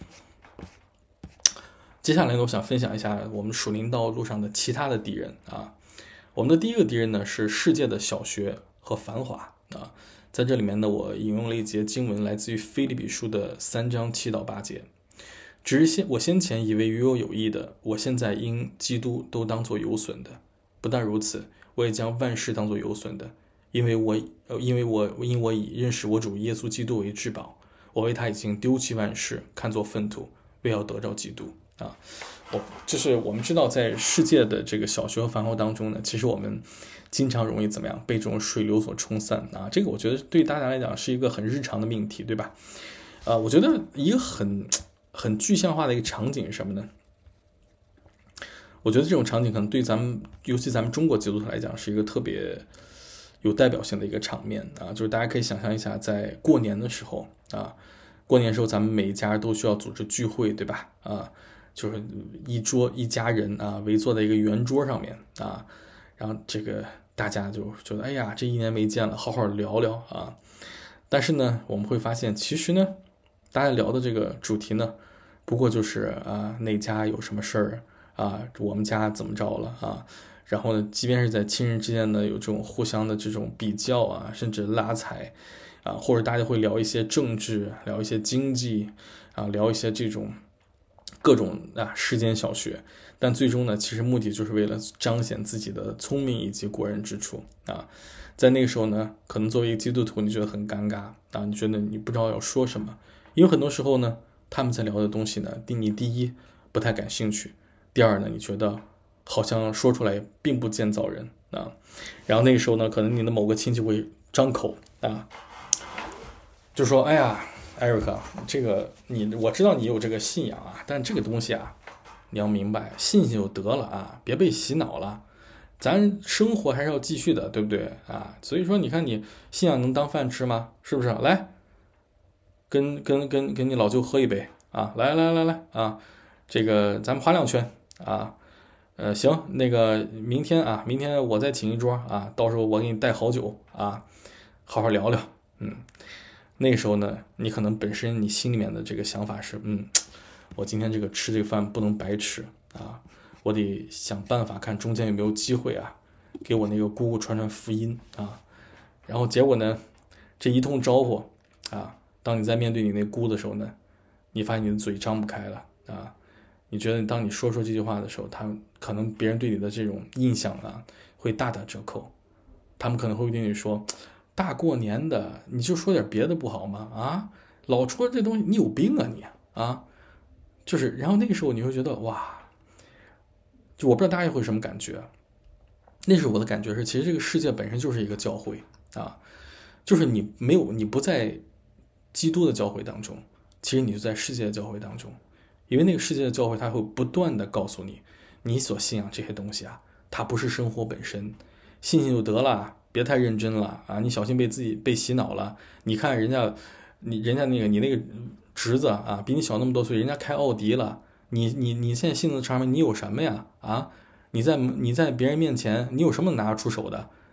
接下来呢，我想分享一下我们属灵道路上的其他的敌人啊。我们的第一个敌人呢是世界的小学和繁华啊。在这里面呢，我引用了一节经文，来自于腓立比书的三章七到八节。只是先我先前以为与我有益的，我现在因基督都当作有损的。不但如此，我也将万事当作有损的，因为我呃，因为我因我以认识我主耶稣基督为至宝，我为他已经丢弃万事，看作粪土，为要得着基督啊。我就是我们知道，在世界的这个小学和繁华当中呢，其实我们经常容易怎么样被这种水流所冲散啊。这个我觉得对大家来讲是一个很日常的命题，对吧？啊，我觉得一个很很具象化的一个场景是什么呢？我觉得这种场景可能对咱们，尤其咱们中国基督徒来讲，是一个特别有代表性的一个场面啊。就是大家可以想象一下，在过年的时候啊，过年的时候咱们每一家都需要组织聚会，对吧？啊，就是一桌一家人啊，围坐在一个圆桌上面啊，然后这个大家就觉得，哎呀，这一年没见了，好好聊聊啊。但是呢，我们会发现，其实呢，大家聊的这个主题呢，不过就是啊，哪家有什么事儿啊，我们家怎么着了啊？然后呢，即便是在亲人之间呢，有这种互相的这种比较啊，甚至拉踩啊，或者大家会聊一些政治，聊一些经济啊，聊一些这种各种啊世间小学。但最终呢，其实目的就是为了彰显自己的聪明以及过人之处啊。在那个时候呢，可能作为一个基督徒，你觉得很尴尬啊，你觉得你不知道要说什么，因为很多时候呢，他们在聊的东西呢，你第一不太感兴趣，第二呢，你觉得好像说出来并不见造人啊。然后那个时候呢，可能你的某个亲戚会张口啊，就说：“哎呀，艾瑞克，这个你我知道你有这个信仰啊，但这个东西啊，你要明白，信信就得了啊，别被洗脑了。咱生活还是要继续的，对不对啊？所以说，你看你信仰能当饭吃吗？是不是？来，跟跟跟跟你老舅喝一杯啊！来来来来啊，这个咱们划两圈啊。呃，行，那个明天啊，明天我再请一桌啊，到时候我给你带好酒啊，好好聊聊。嗯，那个时候呢，你可能本身你心里面的这个想法是，嗯，我今天这个吃这个饭不能白吃啊。”我得想办法看中间有没有机会啊，给我那个姑姑传传福音啊。然后结果呢，这一通招呼啊，当你在面对你那姑的时候呢，你发现你的嘴张不开了啊。你觉得当你说出这句话的时候，他可能别人对你的这种印象啊会大打折扣。他们可能会对你说：“大过年的，你就说点别的不好吗？啊，老说这东西，你有病啊你啊！”就是，然后那个时候你会觉得哇。就我不知道大家会什么感觉，那时候我的感觉是，其实这个世界本身就是一个教会啊，就是你没有你不在基督的教会当中，其实你就在世界的教会当中，因为那个世界的教会它会不断的告诉你，你所信仰这些东西啊，它不是生活本身，信信就得了，别太认真了啊，你小心被自己被洗脑了。你看人家，你人家那个你那个侄子啊，比你小那么多岁，人家开奥迪了。你你你现在信的上面你有什么呀？啊，你在你在别人面前你有什么拿得出手的？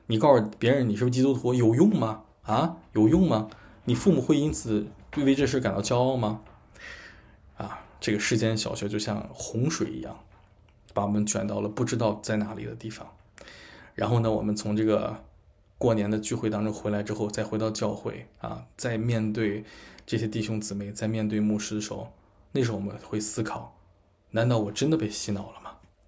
你告诉别人你是不是基督徒有用吗？啊，有用吗？你父母会因此为这事感到骄傲吗？啊，这个世间小学就像洪水一样，把我们卷到了不知道在哪里的地方。然后呢，我们从这个过年的聚会当中回来之后，再回到教会啊，再面对这些弟兄姊妹，在面对牧师的时候，那时候我们会思考，难道我真的被洗脑了吗？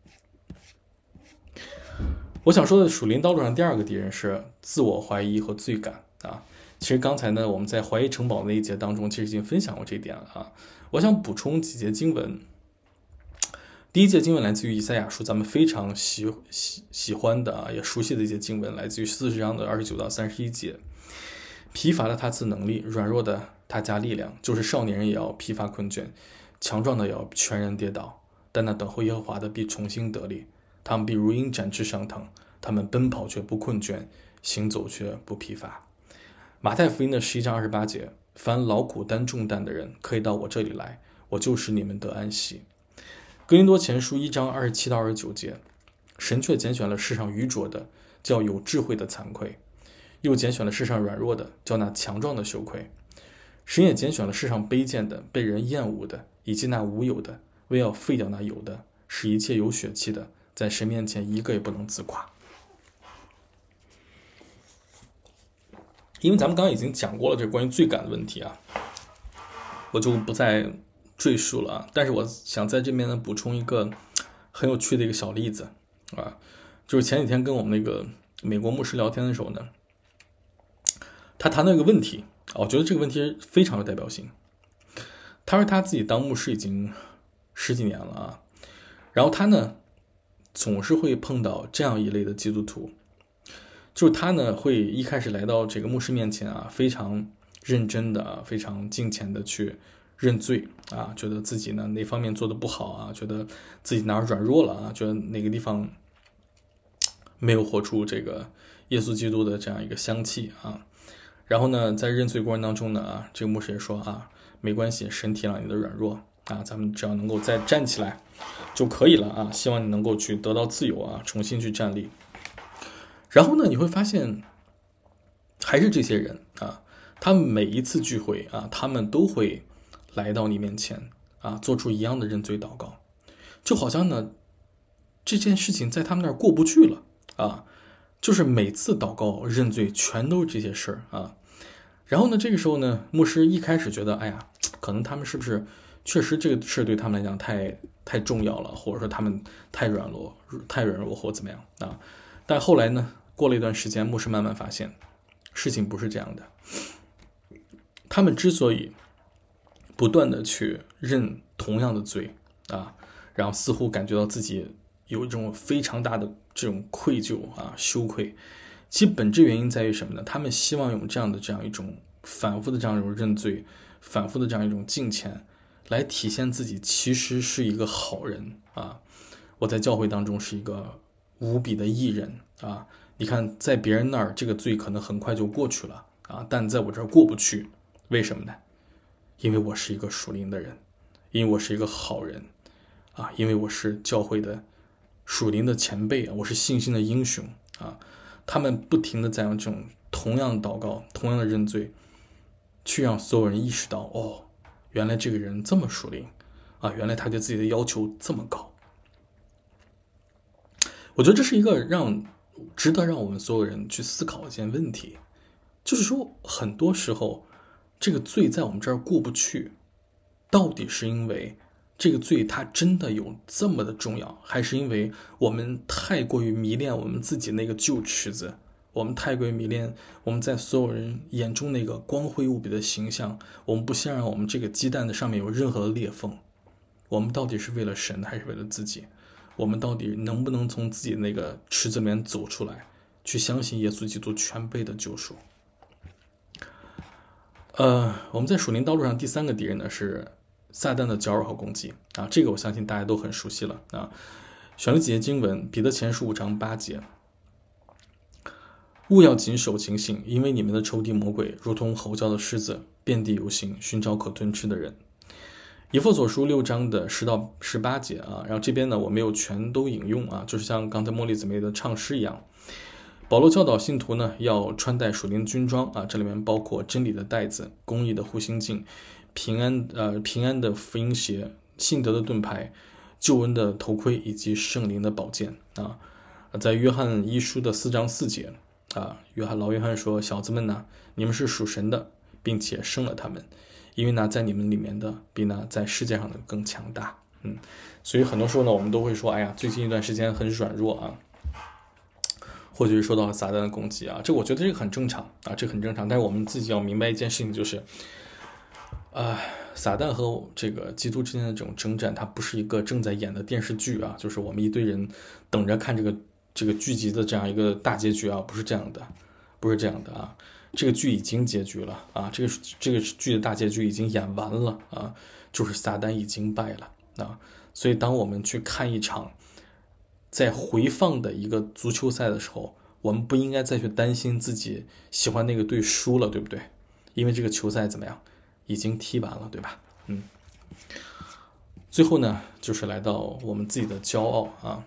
我想说的属灵道路上第二个敌人是自我怀疑和罪感啊。其实刚才呢，我们在怀疑城堡那一节当中，其实已经分享过这一点了啊。我想补充几节经文。第一节经文来自于以赛亚书，咱们非常喜喜喜欢的啊，也熟悉的一节经文，来自于四十章的二十九到三十一节。疲乏的他赐能力，软弱的他加力量，就是少年人也要疲乏困倦，强壮的也要全然跌倒。但那等候耶和华的必重新得力，他们必如鹰展翅上腾，他们奔跑却不困倦，行走却不疲乏。马太福音的十一章二十八节，凡劳苦担重担的人，可以到我这里来，我就使你们得安息。哥林多前书一章二十七到二十九节，神却拣选了世上愚拙的，叫有智慧的惭愧；又拣选了世上软弱的，叫那强壮的羞愧。神也拣选了世上卑贱的、被人厌恶的，以及那无有的，为要废掉那有的，使一切有血气的，在神面前一个也不能自夸。因为咱们刚刚已经讲过了这关于罪感的问题啊，我就不再赘述了啊。但是我想在这边呢补充一个很有趣的一个小例子啊，就是前几天跟我们那个美国牧师聊天的时候呢，他谈到一个问题啊，我觉得这个问题非常有代表性。他说他自己当牧师已经十几年了啊，然后他呢总是会碰到这样一类的基督徒。就是他呢，会一开始来到这个牧师面前啊，非常认真的、非常敬虔的去认罪啊，觉得自己呢哪方面做的不好啊，觉得自己哪儿软弱了啊，觉得哪个地方没有活出这个耶稣基督的这样一个香气啊。然后呢，在认罪过程当中呢啊，这个牧师也说啊，没关系，神体谅你的软弱啊，咱们只要能够再站起来就可以了啊，希望你能够去得到自由啊，重新去站立。然后呢，你会发现，还是这些人啊，他们每一次聚会啊，他们都会来到你面前啊，做出一样的认罪祷告，就好像呢，这件事情在他们那儿过不去了啊，就是每次祷告认罪全都是这些事儿啊。然后呢，这个时候呢，牧师一开始觉得，哎呀，可能他们是不是确实这个事对他们来讲太太重要了，或者说他们太软弱、太软弱或怎么样啊？但后来呢？过了一段时间，牧师慢慢发现，事情不是这样的。他们之所以不断的去认同样的罪啊，然后似乎感觉到自己有一种非常大的这种愧疚啊、羞愧，其本质原因在于什么呢？他们希望用这样的这样一种反复的这样一种认罪，反复的这样一种敬虔，来体现自己其实是一个好人啊。我在教会当中是一个无比的义人啊。你看，在别人那儿这个罪可能很快就过去了啊，但在我这儿过不去，为什么呢？因为我是一个属灵的人，因为我是一个好人啊，因为我是教会的属灵的前辈啊，我是信心的英雄啊。他们不停的在用这种同样的祷告、同样的认罪，去让所有人意识到，哦，原来这个人这么属灵啊，原来他对自己的要求这么高。我觉得这是一个让值得让我们所有人去思考一件问题，就是说很多时候这个罪在我们这儿过不去，到底是因为这个罪它真的有这么的重要，还是因为我们太过于迷恋我们自己那个旧池子，我们太过于迷恋我们在所有人眼中那个光辉无比的形象，我们不想让我们这个鸡蛋的上面有任何的裂缝。我们到底是为了神还是为了自己？我们到底能不能从自己那个池子里面走出来，去相信耶稣基督全备的救赎？呃，我们在属灵道路上第三个敌人呢是撒旦的搅扰和攻击啊，这个我相信大家都很熟悉了啊。选了几节经文，彼得前书五章八节，务要谨守警醒，因为你们的仇敌魔鬼如同吼叫的狮子，遍地游行，寻找可吞吃的人。以弗所书六章的十到十八节啊，然后这边呢我没有全都引用啊，就是像刚才茉莉姊妹的唱诗一样， 保罗教导信徒呢要穿戴属灵军装啊，这里面包括真理的带子、公义的护心镜、平安呃平安的福音鞋、信德的盾牌、救恩的头盔以及圣灵的宝剑啊。在约翰一书的四章四节啊，约翰老约翰说：“小子们呐，你们是属神的，并且生了他们，因为那在你们里面的比那在世界上的更强大。”嗯，所以很多时候呢，我们都会说：“哎呀，最近一段时间很软弱啊。”或者是受到了撒旦的攻击啊，这我觉得这个很正常啊，这很正常。但是我们自己要明白一件事情，就是，呃，撒旦和这个基督之间的这种征战，它不是一个正在演的电视剧啊，就是我们一堆人等着看这个这个剧集的这样一个大结局啊，不是这样的，不是这样的啊，这个剧已经结局了啊，这个这个剧的大结局已经演完了啊，就是撒旦已经败了啊，所以当我们去看一场在回放的一个足球赛的时候，我们不应该再去担心自己喜欢那个队输了，对不对？因为这个球赛怎么样，已经踢完了，对吧？嗯。最后呢，就是来到我们自己的骄傲啊。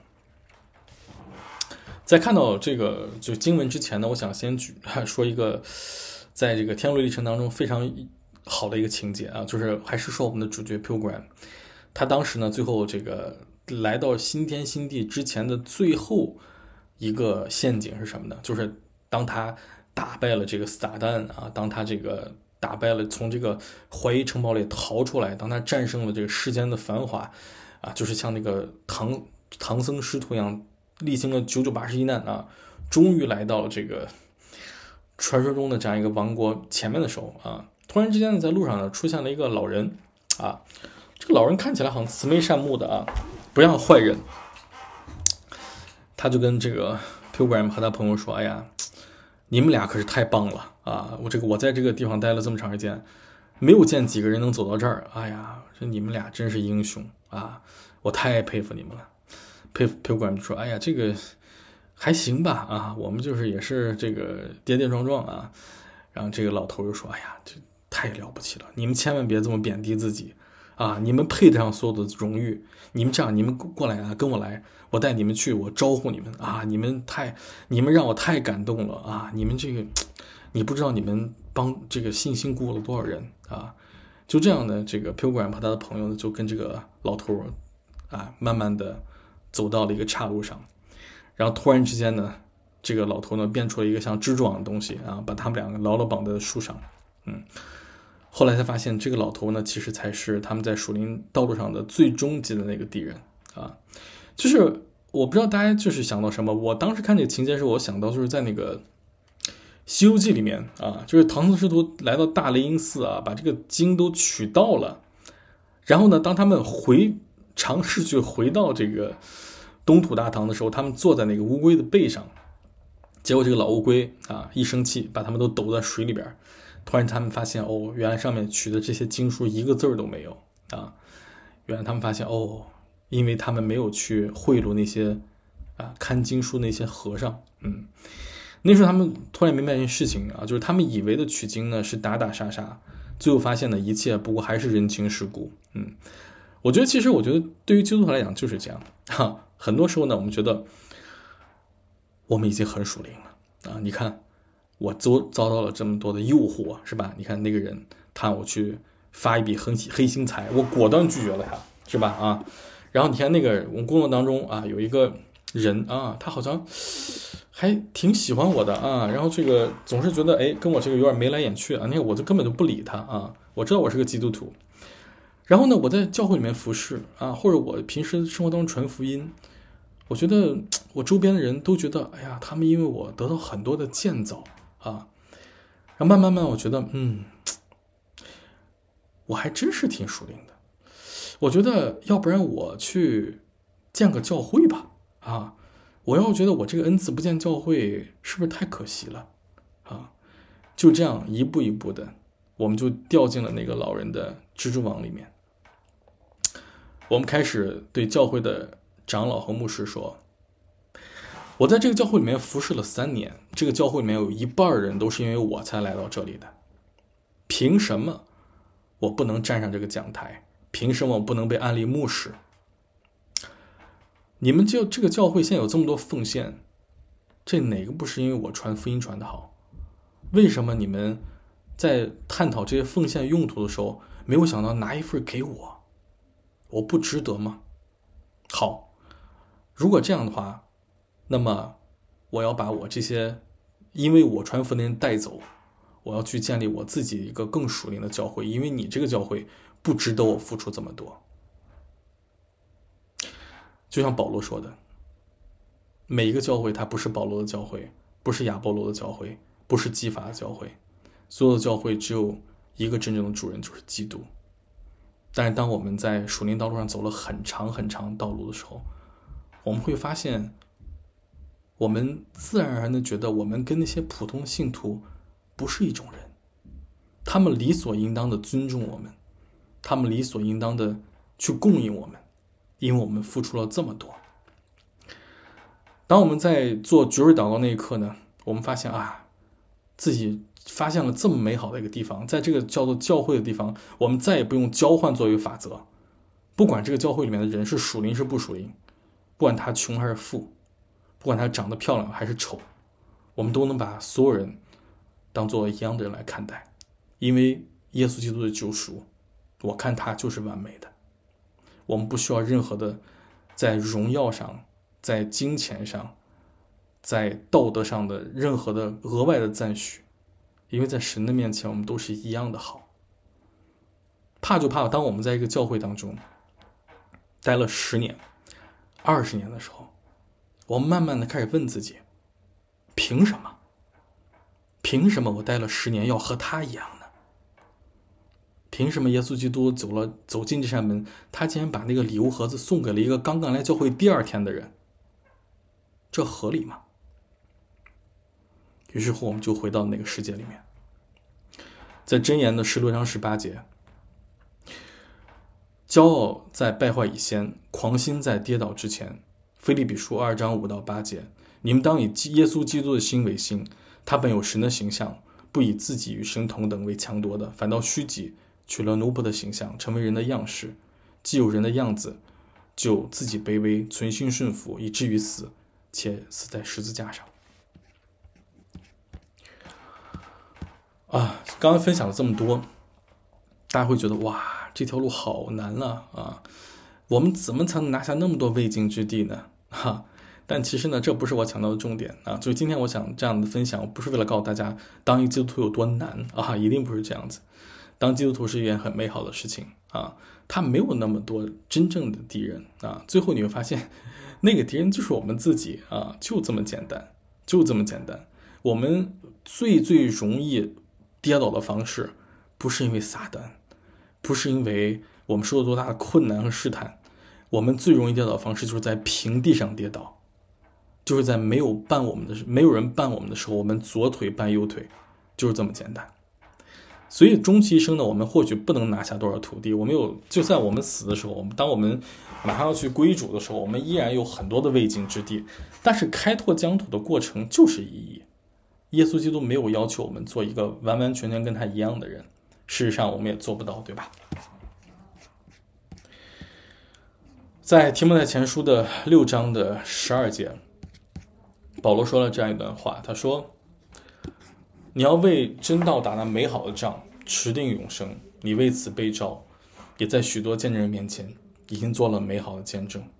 在看到这个就经文之前呢，我想先举说一个，在这个天路历程当中非常好的一个情节啊，就是还是说我们的主角 Pilgrim， 他当时呢最后这个。来到新天新地之前的最后一个陷阱是什么呢？就是当他打败了这个撒旦啊，当他这个打败了从这个怀疑城堡里逃出来，当他战胜了这个世间的繁华啊，就是像那个唐唐僧师徒一样，历经了九九八十一难啊，终于来到了这个传说中的这样一个王国前面的时候啊，突然之间呢，在路上呢出现了一个老人啊，这个老人看起来好像慈眉善目的啊。不像坏人，他就跟这个 Pilgrim 和他朋友说：“哎呀，你们俩可是太棒了啊！我这个我在这个地方待了这么长时间，没有见几个人能走到这儿。哎呀，这你们俩真是英雄啊！我太佩服你们了。”Pilgrim 就说：“哎呀，这个还行吧啊，我们就是也是这个跌跌撞撞啊。”然后这个老头就说：“哎呀，这太了不起了！你们千万别这么贬低自己。”啊！你们配得上所有的荣誉。你们这样，你们过来啊，跟我来，我带你们去，我招呼你们啊！你们太，你们让我太感动了啊！你们这个，你不知道你们帮这个辛辛苦苦了多少人啊！就这样的，这个 Pilgrim 和他的朋友呢，就跟这个老头啊，慢慢的走到了一个岔路上，然后突然之间呢，这个老头呢变出了一个像蜘蛛网的东西啊，把他们两个牢牢绑在树上，嗯。后来才发现，这个老头呢，其实才是他们在属灵道路上的最终极的那个敌人啊。就是我不知道大家就是想到什么，我当时看这个情节的时候，我想到就是在那个《西游记》里面啊，就是唐僧师徒来到大雷音寺啊，把这个经都取到了，然后呢，当他们回尝试去回到这个东土大唐的时候，他们坐在那个乌龟的背上，结果这个老乌龟啊一生气，把他们都抖在水里边。突然他们发现，哦，原来上面取的这些经书一个字儿都没有啊！原来他们发现，哦，因为他们没有去贿赂那些啊看经书那些和尚，嗯，那时候他们突然明白一件事情啊，就是他们以为的取经呢是打打杀杀，最后发现呢一切不过还是人情世故，嗯，我觉得其实我觉得对于基督徒来讲就是这样哈，很多时候呢我们觉得我们已经很属灵了啊，你看。我遭遭到了这么多的诱惑，是吧？你看那个人，他让我去发一笔黑黑心财，我果断拒绝了他，是吧？啊，然后你看那个我工作当中啊，有一个人啊，他好像还挺喜欢我的啊，然后这个总是觉得哎，跟我这个有点眉来眼去啊，那个我就根本就不理他啊，我知道我是个基督徒，然后呢，我在教会里面服侍啊，或者我平时生活当中传福音。我觉得我周边的人都觉得，哎呀，他们因为我得到很多的建造啊，然后慢慢慢，我觉得，嗯，我还真是挺属灵的。我觉得，要不然我去建个教会吧，啊，我要觉得我这个恩赐不建教会，是不是太可惜了啊？就这样一步一步的，我们就掉进了那个老人的蜘蛛网里面。我们开始对教会的长老和牧师说，我在这个教会里面服侍了三年，这个教会里面有一半人都是因为我才来到这里的，凭什么我不能站上这个讲台？凭什么我不能被安立牧师？你们就这个教会现在有这么多奉献， 这哪个不是因为我传福音传的好？为什么你们在探讨这些奉献用途的时候，没有想到拿一份给我？我不值得吗？好，如果这样的话，那么我要把我这些因为我传福音的人带走，我要去建立我自己一个更属灵的教会，因为你这个教会不值得我付出这么多。就像保罗说的，每一个教会它不是保罗的教会，不是亚波罗的教会，不是基法的教会，所有的教会只有一个真正的主人，就是基督。但是当我们在属灵道路上走了很长很长道路的时候，我们会发现，我们自然而然的觉得我们跟那些普通信徒不是一种人，他们理所应当的尊重我们，他们理所应当的去供应我们，因为我们付出了这么多。当我们在做绝瑞祷告那一刻呢，我们发现啊，自己发现了这么美好的一个地方，在这个叫做教会的地方，我们再也不用交换作为法则，不管这个教会里面的人是属灵是不属灵，不管他穷还是富，不管他长得漂亮还是丑，我们都能把所有人当做一样的人来看待，因为耶稣基督的救赎，我看他就是完美的。我们不需要任何的在荣耀上，在金钱上，在道德上的任何的额外的赞许，因为在神的面前我们都是一样的好。怕就怕当我们在一个教会当中待了十年二十年的时候，我们慢慢的开始问自己，凭什么凭什么我待了十年要和他一样呢？凭什么耶稣基督走了走进这扇门，他竟然把那个礼物盒子送给了一个刚刚来教会第二天的人？这合理吗？于是乎我们就回到那个世界里面，在箴言的十六章十八节，骄傲在败坏以先，狂心在跌倒之前。腓立比书二章五到八节，你们当以耶稣基督的心为心，他本有神的形象，不以自己与神同等为强夺的，反倒虚己，取了奴仆的形象，成为人的样式。既有人的样子，就自己卑微，存心顺服，以至于死，且死在十字架上。啊，刚刚分享了这么多，大家会觉得哇，这条路好难啊啊！我们怎么才能拿下那么多未经之地呢？哈，但其实呢，这不是我强调的重点啊。所以今天我想这样的分享，不是为了告诉大家当一个基督徒有多难啊，一定不是这样子。当基督徒是一件很美好的事情啊，他没有那么多真正的敌人啊。最后你会发现，那个敌人就是我们自己啊，就这么简单，就这么简单。我们最最容易跌倒的方式，不是因为撒旦，不是因为我们受了多大的困难和试探，我们最容易跌倒的方式就是在平地上跌倒，就是在没有绊我们的没有人绊我们的时候，我们左腿绊右腿，就是这么简单。所以终其一生呢，我们或许不能拿下多少土地，我们有就在我们死的时候，当我们马上要去归主的时候，我们依然有很多的未经之地。但是开拓疆土的过程就是意义。耶稣基督没有要求我们做一个完完全全跟他一样的人，事实上我们也做不到，对吧？在提摩太前书的六章的十二节，保罗说了这样一段话，他说，你要为真道打那美好的仗，持定永生，你为此被召，也在许多见证人面前已经做了美好的见证。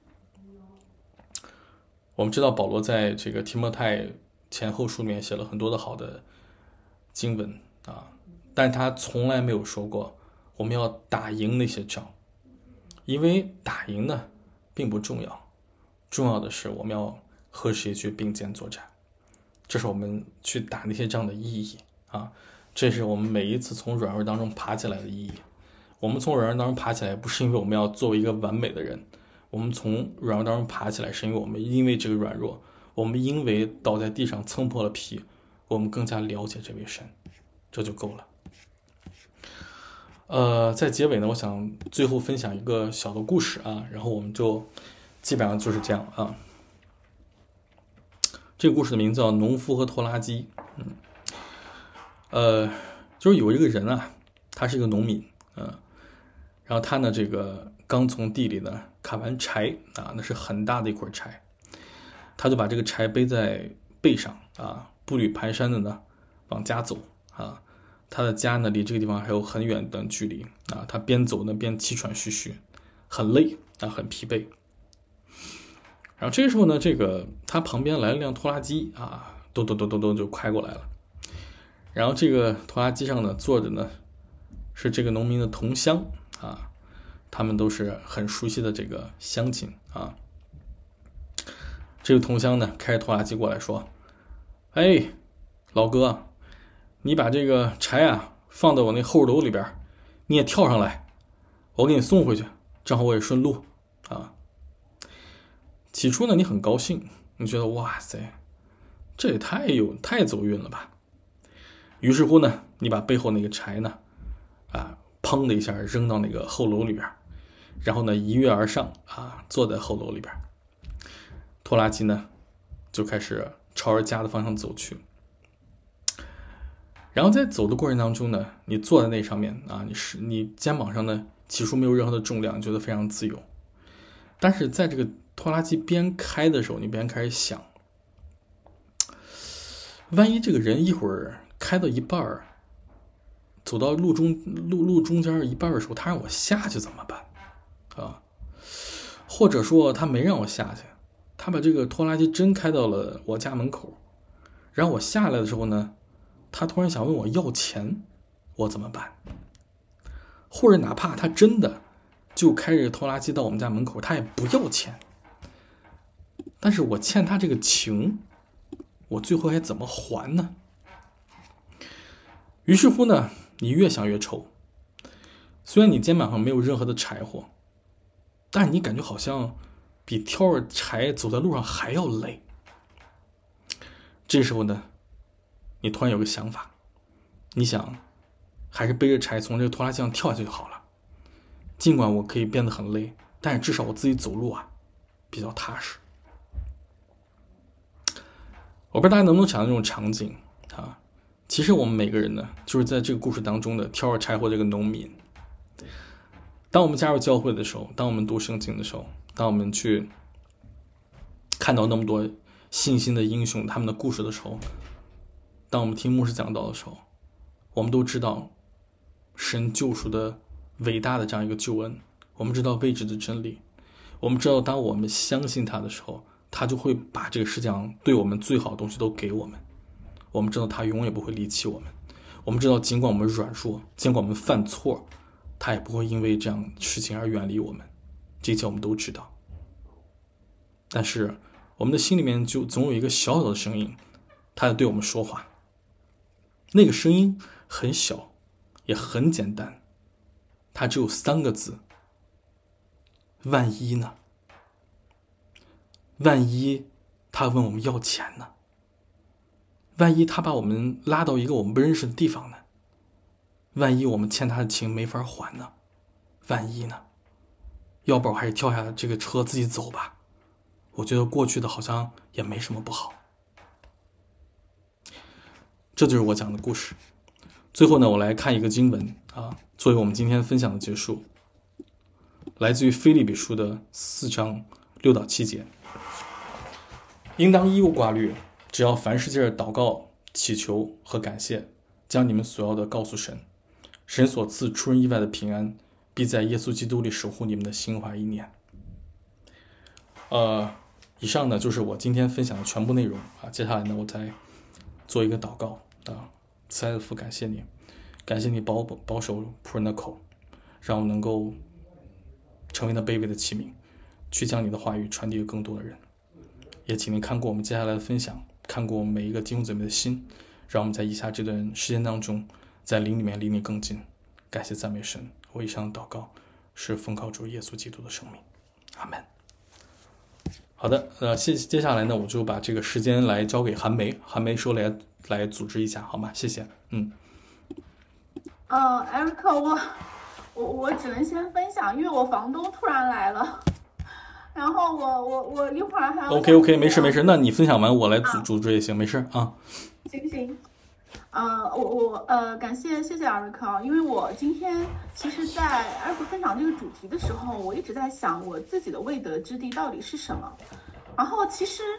我们知道保罗在这个提摩太前后书里面写了很多的好的经文啊，但他从来没有说过我们要打赢那些仗，因为打赢呢并不重要，重要的是我们要和谁去并肩作战，这是我们去打那些仗的意义啊！这是我们每一次从软弱当中爬起来的意义。我们从软弱当中爬起来，不是因为我们要作为一个完美的人，我们从软弱当中爬起来，是因为我们因为这个软弱，我们因为倒在地上蹭破了皮，我们更加了解这位神，这就够了。呃，在结尾呢，我想最后分享一个小的故事啊，然后我们就基本上就是这样啊。这个故事的名字叫《农夫和拖拉机》。嗯，呃，就是有一个人啊，他是一个农民，嗯、呃，然后他呢，这个刚从地里呢砍完柴啊，那是很大的一块柴，他就把这个柴背在背上啊，步履蹒跚的呢往家走啊。他的家呢离这个地方还有很远的距离啊，他边走呢边气喘吁吁，很累啊，很疲惫。然后这个时候呢，这个他旁边来了辆拖拉机啊，咚咚咚咚咚就开过来了。然后这个拖拉机上呢坐着呢是这个农民的同乡啊，他们都是很熟悉的这个乡亲啊。这个同乡呢开着拖拉机过来说：“哎，老哥，你把这个柴啊放到我那后楼里边，你也跳上来，我给你送回去，正好我也顺路啊。”起初呢，你很高兴，你觉得哇塞，这也太有太走运了吧。于是乎呢，你把背后那个柴呢，啊，砰的一下扔到那个后楼里边，然后呢一跃而上啊，坐在后楼里边。拖拉机呢就开始朝着家的方向走去。然后在走的过程当中呢，你坐在那上面啊，你是你肩膀上呢起初没有任何的重量，觉得非常自由。但是在这个拖拉机边开的时候，你边开始想，万一这个人一会儿开到一半，走到路中路路中间一半的时候，他让我下去怎么办啊？或者说他没让我下去，他把这个拖拉机真开到了我家门口，然后我下来的时候呢，他突然想问我要钱，我怎么办？或者哪怕他真的就开着拖拉机到我们家门口，他也不要钱，但是我欠他这个情，我最后还怎么还呢？于是乎呢，你越想越愁。虽然你肩膀上没有任何的柴火，但是你感觉好像比挑着柴走在路上还要累。这时候呢，你突然有个想法，你想还是背着柴从这个拖拉机上跳下去就好了。尽管我可以变得很累，但是至少我自己走路啊比较踏实。我不知道大家能不能想到这种场景啊？其实我们每个人呢，就是在这个故事当中的挑着柴火这个农民。当我们加入教会的时候，当我们读圣经的时候，当我们去看到那么多信心的英雄他们的故事的时候，当我们听牧师讲道的时候，我们都知道神救赎的伟大的这样一个救恩，我们知道未知的真理，我们知道当我们相信他的时候，他就会把这个世界上对我们最好的东西都给我们。我们知道他永远不会离弃我们，我们知道尽管我们软弱，尽管我们犯错，他也不会因为这样事情而远离我们，这一切我们都知道。但是我们的心里面就总有一个小小的声音，他在对我们说话。那个声音很小，也很简单，它只有三个字：万一呢？万一他问我们要钱呢？万一他把我们拉到一个我们不认识的地方呢？万一我们欠他的情没法还呢？万一呢？要不然我还是跳下这个车自己走吧，我觉得过去的好像也没什么不好。这就是我讲的故事。最后呢，我来看一个经文啊，作为我们今天分享的结束，来自于腓立比书的四章六到七节。应当一无挂虑，只要凡事借着祷告、祈求和感谢，将你们所要的告诉神。神所赐出人意外的平安，必在耶稣基督里守护你们的心怀意念。呃，以上呢就是我今天分享的全部内容啊。接下来呢，我再做一个祷告啊。慈爱的父，感谢你，感谢你保保守仆人的口，让我能够成为那卑微的器皿，去将你的话语传递给更多的人。也请您看过我们接下来的分享，看过我们每一个弟兄姊妹的心，让我们在以下这段时间当中，在灵里面离你更近。感谢赞美神，我以上的祷告是奉靠主耶稣基督的生命，阿们。好的，呃，接接下来呢，我就把这个时间来交给韩梅，韩梅说来来组织一下，好吗？谢谢。嗯。 呃，艾瑞克，我我我只能先分享，因为我房东突然来了，然后我我我一会儿还要。 OK OK， 没事没事，那你分享完我来组组织也行，没事啊。 行行。呃，我我呃，感谢谢谢艾瑞克啊，因为我今天其实，在艾瑞克分享这个主题的时候，我一直在想我自己的未得之地到底是什么。然后其实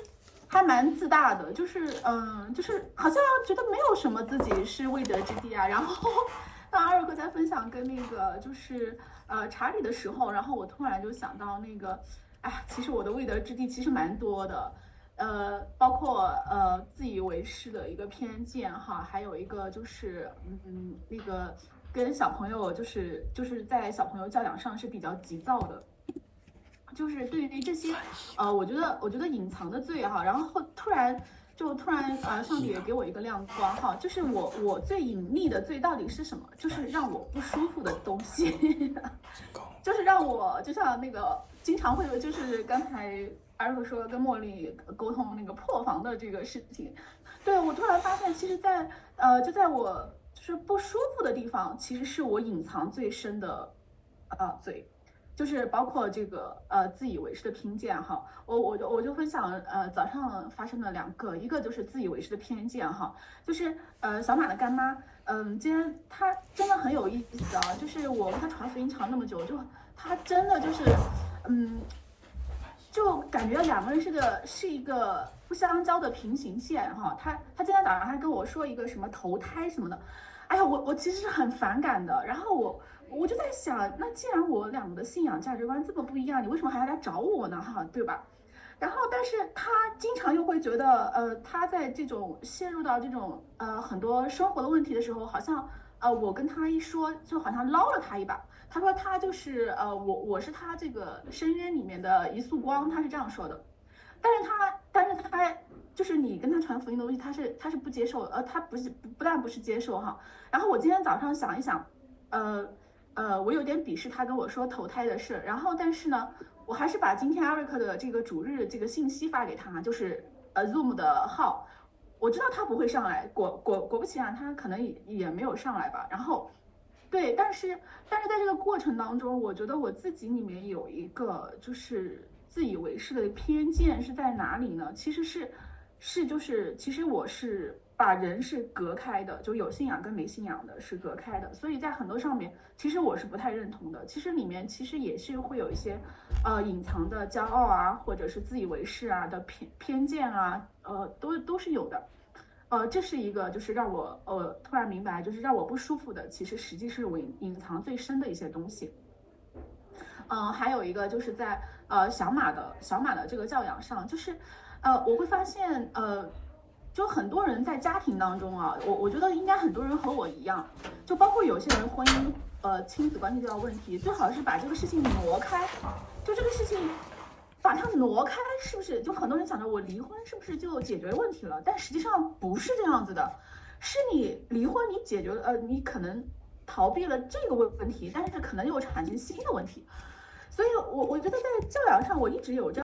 还蛮自大的，就是嗯，就是好像觉得没有什么自己是未得之地啊。然后当艾瑞克在分享跟那个就是呃查理的时候，然后我突然就想到那个，哎，其实我的未得之地其实蛮多的。呃，包括呃自以为是的一个偏见哈，还有一个就是嗯那个跟小朋友就是就是在小朋友教养上是比较急躁的，就是对于这些呃，我觉得我觉得隐藏的罪哈，然后突然就突然呃，上帝也给我一个亮光哈，就是我我最隐秘的罪到底是什么？就是让我不舒服的东西，就是让我就像那个经常会有就是刚才。艾瑞克说跟茉莉沟通那个破防的这个事情，对我突然发现，其实在，在呃就在我就是不舒服的地方，其实是我隐藏最深的，呃罪，就是包括这个呃自以为是的偏见哈。我我就我就分享呃早上发生的两个，一个就是自以为是的偏见哈，就是呃小马的干妈，嗯，今天她真的很有意思啊，就是我跟她传福音传那么久，就她真的就是嗯。就感觉两个人是个是一个不相交的平行线哈，他他今天早上还跟我说一个什么投胎什么的，哎呀，我我其实是很反感的。然后我我就在想，那既然我俩的信仰价值观这么不一样，你为什么还要来找我呢？哈，对吧？然后，但是他经常又会觉得，呃，他在这种陷入到这种呃很多生活的问题的时候，好像呃我跟他一说，就好像捞了他一把。他说他就是呃我我是他这个深渊里面的一束光，他是这样说的。但是他但是他就是你跟他传福音的东西，他是他是不接受，呃他不是不不但不是接受哈。然后我今天早上想一想，呃呃我有点鄙视他跟我说投胎的事，然后但是呢，我还是把今天艾瑞克的这个主日这个信息发给他，就是呃 Zoom 的号，我知道他不会上来，果果果不其然，他可能也也没有上来吧。然后。对，但是但是在这个过程当中，我觉得我自己里面有一个就是自以为是的偏见是在哪里呢？其实是是就是其实我是把人是隔开的，就有信仰跟没信仰的是隔开的，所以在很多上面其实我是不太认同的。其实里面其实也是会有一些呃隐藏的骄傲啊，或者是自以为是啊的偏偏见啊，呃都都是有的。呃，这是一个就是让我呃突然明白，就是让我不舒服的，其实实际是我隐隐藏最深的一些东西。嗯、呃，还有一个就是在呃小马的小马的这个教养上，就是呃我会发现呃，就很多人在家庭当中啊，我我觉得应该很多人和我一样，就包括有些人婚姻呃亲子关系这样问题，最好是把这个事情挪开，就这个事情。把它挪开，是不是？就很多人想着我离婚是不是就解决问题了？但实际上不是这样子的，是你离婚，你解决了，呃，你可能逃避了这个问题，但是可能又产生新的问题。所以我我觉得在教养上，我一直有这样。